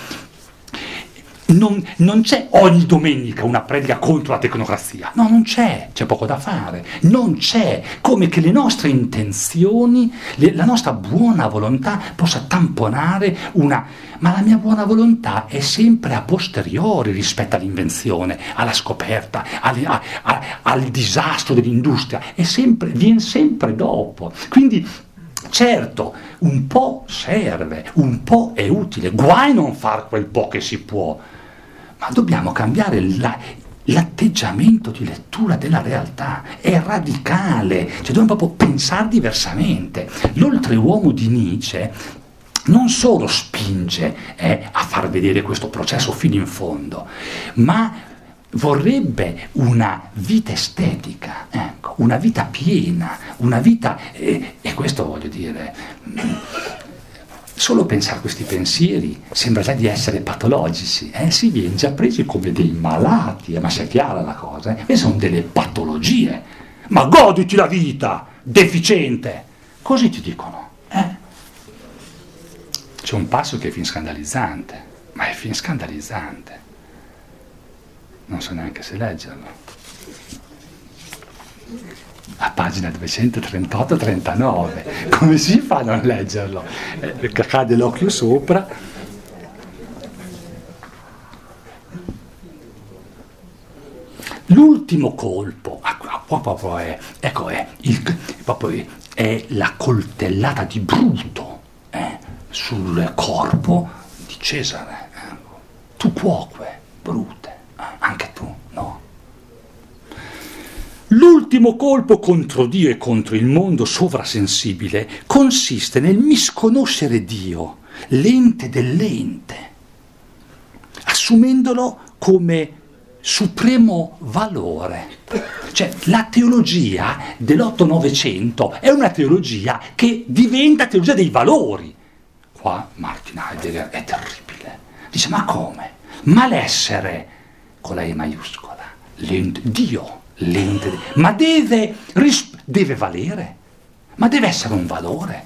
Non c'è ogni domenica una predica contro la tecnocrazia, no, non c'è poco da fare, non c'è, come che le nostre intenzioni, la nostra buona volontà possa tamponare ma la mia buona volontà è sempre a posteriori rispetto all'invenzione, alla scoperta, al disastro dell'industria, viene sempre dopo, quindi certo, un po' serve, un po' è utile, guai non far quel po' che si può, ma dobbiamo cambiare l'atteggiamento di lettura della realtà, è radicale, cioè dobbiamo proprio pensare diversamente. L'oltreuomo di Nietzsche non solo spinge a far vedere questo processo fino in fondo, ma vorrebbe una vita estetica, ecco, una vita piena, una vita, e questo voglio dire, solo pensare a questi pensieri sembra già di essere patologici, si viene già presi come dei malati, ma sia chiara la cosa, queste sono delle patologie, ma goditi la vita, deficiente, così ti dicono, C'è un passo che è fin scandalizzante, ma è fin scandalizzante, non so neanche se leggerlo. A pagina 238-39. Come si fa a non leggerlo? Cade l'occhio sopra. L'ultimo colpo, proprio è la coltellata di Bruto sul corpo di Cesare. Tu cuoque, Brute, anche tu, no? L'ultimo colpo contro Dio e contro il mondo sovrasensibile consiste nel misconoscere Dio, l'ente dell'ente, assumendolo come supremo valore. Cioè, la teologia dell'8-900 è una teologia che diventa teologia dei valori. Qua Martin Heidegger è terribile. Dice, ma come? Ma l'essere, con la E maiuscola, Dio, l'ente, ma deve valere? Ma deve essere un valore?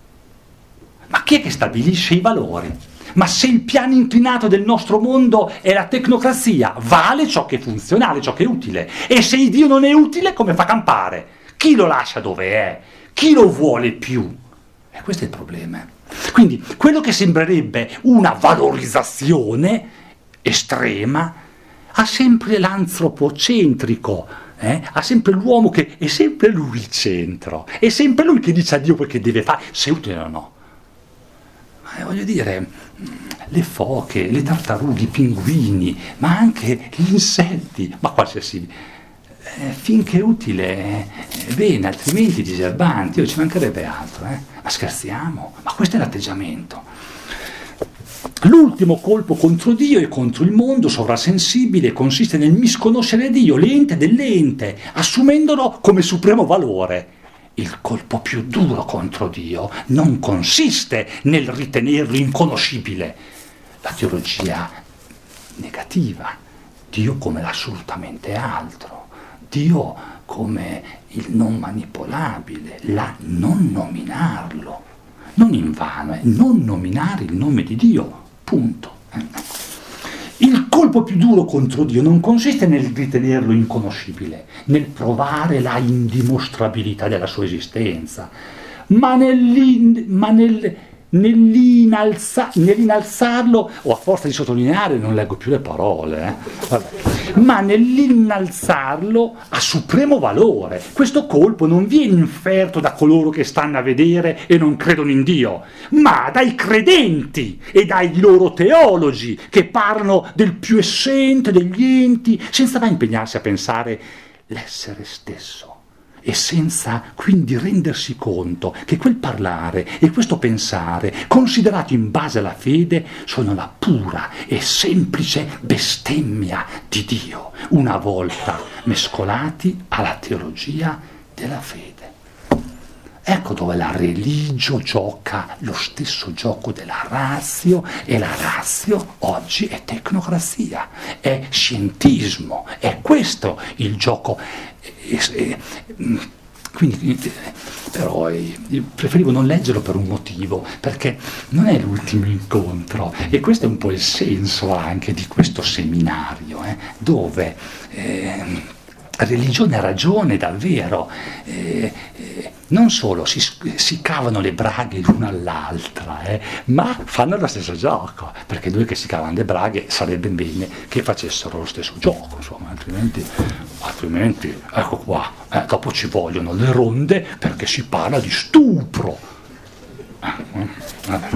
Ma chi è che stabilisce i valori? Ma se il piano inclinato del nostro mondo è la tecnocrazia, vale ciò che è funzionale, ciò che è utile. E se il Dio non è utile, come fa a campare? Chi lo lascia dove è? Chi lo vuole più? E questo è il problema. Quindi quello che sembrerebbe una valorizzazione estrema ha sempre l'antropocentrico, ha sempre l'uomo che è sempre lui il centro, è sempre lui che dice a Dio quel che deve fare, se è utile o no. Ma voglio dire, le foche, le tartarughe, i pinguini, ma anche gli insetti, ma qualsiasi, finché è utile, bene, altrimenti diserbanti, ci mancherebbe altro, ma scherziamo, ma questo è l'atteggiamento. L'ultimo colpo contro Dio e contro il mondo sovrasensibile consiste nel misconoscere Dio, l'ente dell'ente, assumendolo come supremo valore. Il colpo più duro contro Dio non consiste nel ritenerlo inconoscibile. La teologia negativa, Dio come l'assolutamente altro, Dio come il non manipolabile, la non nominarlo, non invano, non nominare il nome di Dio. Punto. Il colpo più duro contro Dio non consiste nel ritenerlo inconoscibile, nel provare la indimostrabilità della sua esistenza, ma nell'innalzarlo, o a forza di sottolineare, non leggo più le parole, ma nell'innalzarlo a supremo valore. Questo colpo non viene inferto da coloro che stanno a vedere e non credono in Dio, ma dai credenti e dai loro teologi che parlano del più essente degli enti, senza mai impegnarsi a pensare l'essere stesso. E senza quindi rendersi conto che quel parlare e questo pensare, considerati in base alla fede, sono la pura e semplice bestemmia di Dio, una volta mescolati alla teologia della fede. Ecco dove la religio gioca lo stesso gioco della ratio, e la ratio oggi è tecnocrazia, è scientismo, è questo il gioco. Quindi, però io preferivo non leggerlo per un motivo, perché non è l'ultimo incontro, e questo è un po' il senso anche di questo seminario, dove religione e ragione davvero non solo si cavano le braghe l'una all'altra, ma fanno lo stesso gioco, perché due che si cavano le braghe sarebbe bene che facessero lo stesso gioco, insomma, altrimenti ecco qua, dopo ci vogliono le ronde perché si parla di stupro. Vabbè.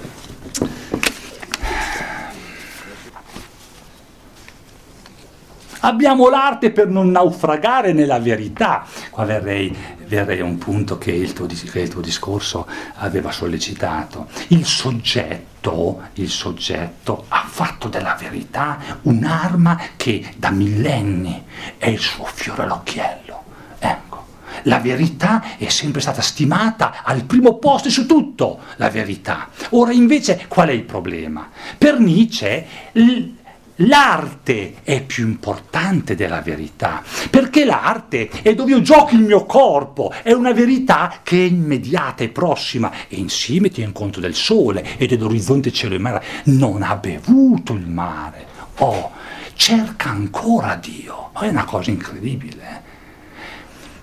Abbiamo l'arte per non naufragare nella verità. Qua verrei a un punto che il tuo discorso aveva sollecitato. Il soggetto ha fatto della verità un'arma che da millenni è il suo fiore all'occhiello. Ecco, la verità è sempre stata stimata al primo posto su tutto, la verità. Ora invece qual è il problema? Per Nietzsche l'arte è più importante della verità, perché l'arte è dove io gioco il mio corpo, è una verità che è immediata e prossima, e insieme tiene conto del sole e dell'orizzonte cielo e mare. Non ha bevuto il mare, cerca ancora Dio. È una cosa incredibile.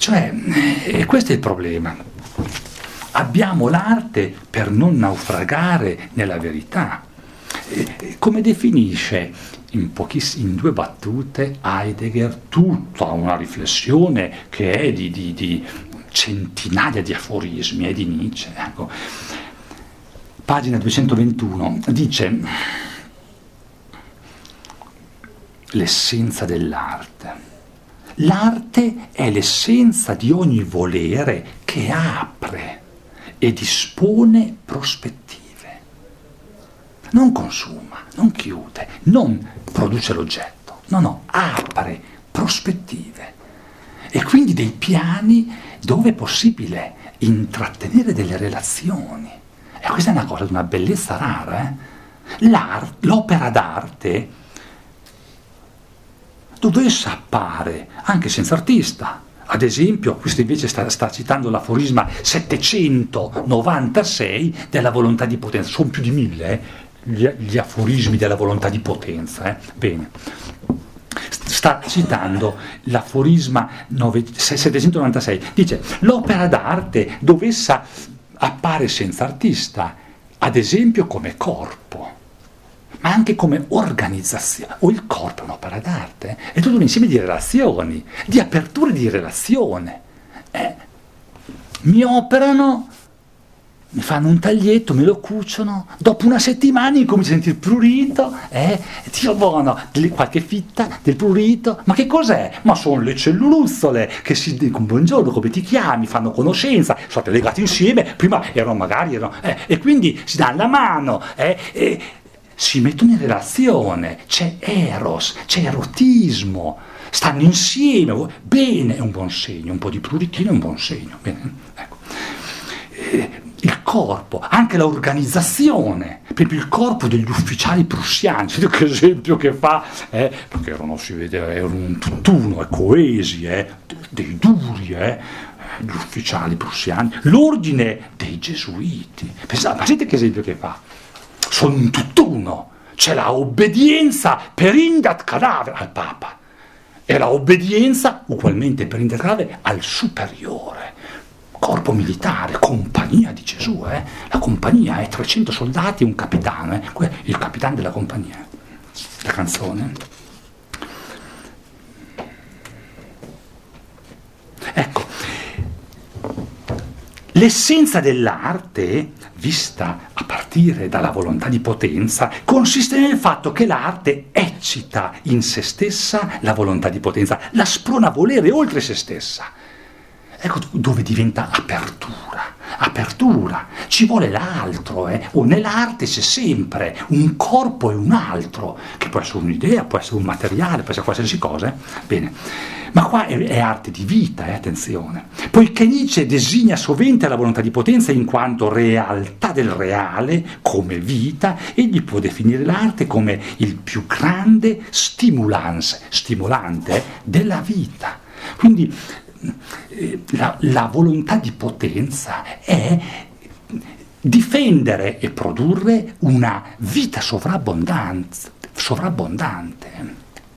Cioè, questo è il problema. Abbiamo l'arte per non naufragare nella verità. Come definisce in 2 battute Heidegger tutta una riflessione che è di centinaia di aforismi, di Nietzsche. Ecco. Pagina 221, dice: l'essenza dell'arte. L'arte è l'essenza di ogni volere che apre e dispone prospettive. Non consuma, non chiude, non produce l'oggetto, no, apre prospettive e quindi dei piani dove è possibile intrattenere delle relazioni. E questa è una cosa di una bellezza rara. L'opera d'arte, dove essa appare anche senza artista. Ad esempio, questo invece sta citando l'aforisma 796 della volontà di potenza. Sono più di 1000 gli aforismi della volontà di potenza. Bene. Sta citando l'aforisma 796. Dice: l'opera d'arte, dove essa appare senza artista, ad esempio come corpo, ma anche come organizzazione. O il corpo è un'opera d'arte, è tutto un insieme di relazioni, di aperture di relazione. Mi operano, mi fanno un taglietto, me lo cuciono, dopo una settimana incomincio a sentire prurito, Dio buono, qualche fitta del prurito, ma che cos'è? Ma sono le cellulozzole che si dicono buongiorno, come ti chiami, fanno conoscenza, sono legati insieme, prima erano e quindi si danno la mano, si mettono in relazione, c'è eros, c'è erotismo, stanno insieme, bene, è un buon segno, un po' di pruritino è un buon segno, bene, ecco. Il corpo, anche l'organizzazione, proprio il corpo degli ufficiali prussiani, che esempio che fa, perché erano un tutt'uno, coesi, dei duri, gli ufficiali prussiani, l'ordine dei gesuiti, pensate, ma sentite che esempio che fa, sono un tutt'uno, c'è la obbedienza per indat cadavere al Papa e la obbedienza ugualmente per indat cadavere al superiore. Corpo militare, compagnia di Gesù, la compagnia è 300 soldati e un capitano, il capitano della compagnia, la canzone. Ecco, l'essenza dell'arte, vista a partire dalla volontà di potenza, consiste nel fatto che l'arte eccita in se stessa la volontà di potenza, la sprona a volere oltre se stessa. Ecco dove diventa apertura, ci vuole l'altro, o nell'arte c'è sempre un corpo e un altro, che può essere un'idea, può essere un materiale, può essere qualsiasi cosa, bene, ma qua è arte di vita, attenzione, poiché Nietzsche designa sovente la volontà di potenza in quanto realtà del reale, come vita, egli può definire l'arte come il più grande stimolante della vita, quindi la volontà di potenza è difendere e produrre una vita sovrabbondante.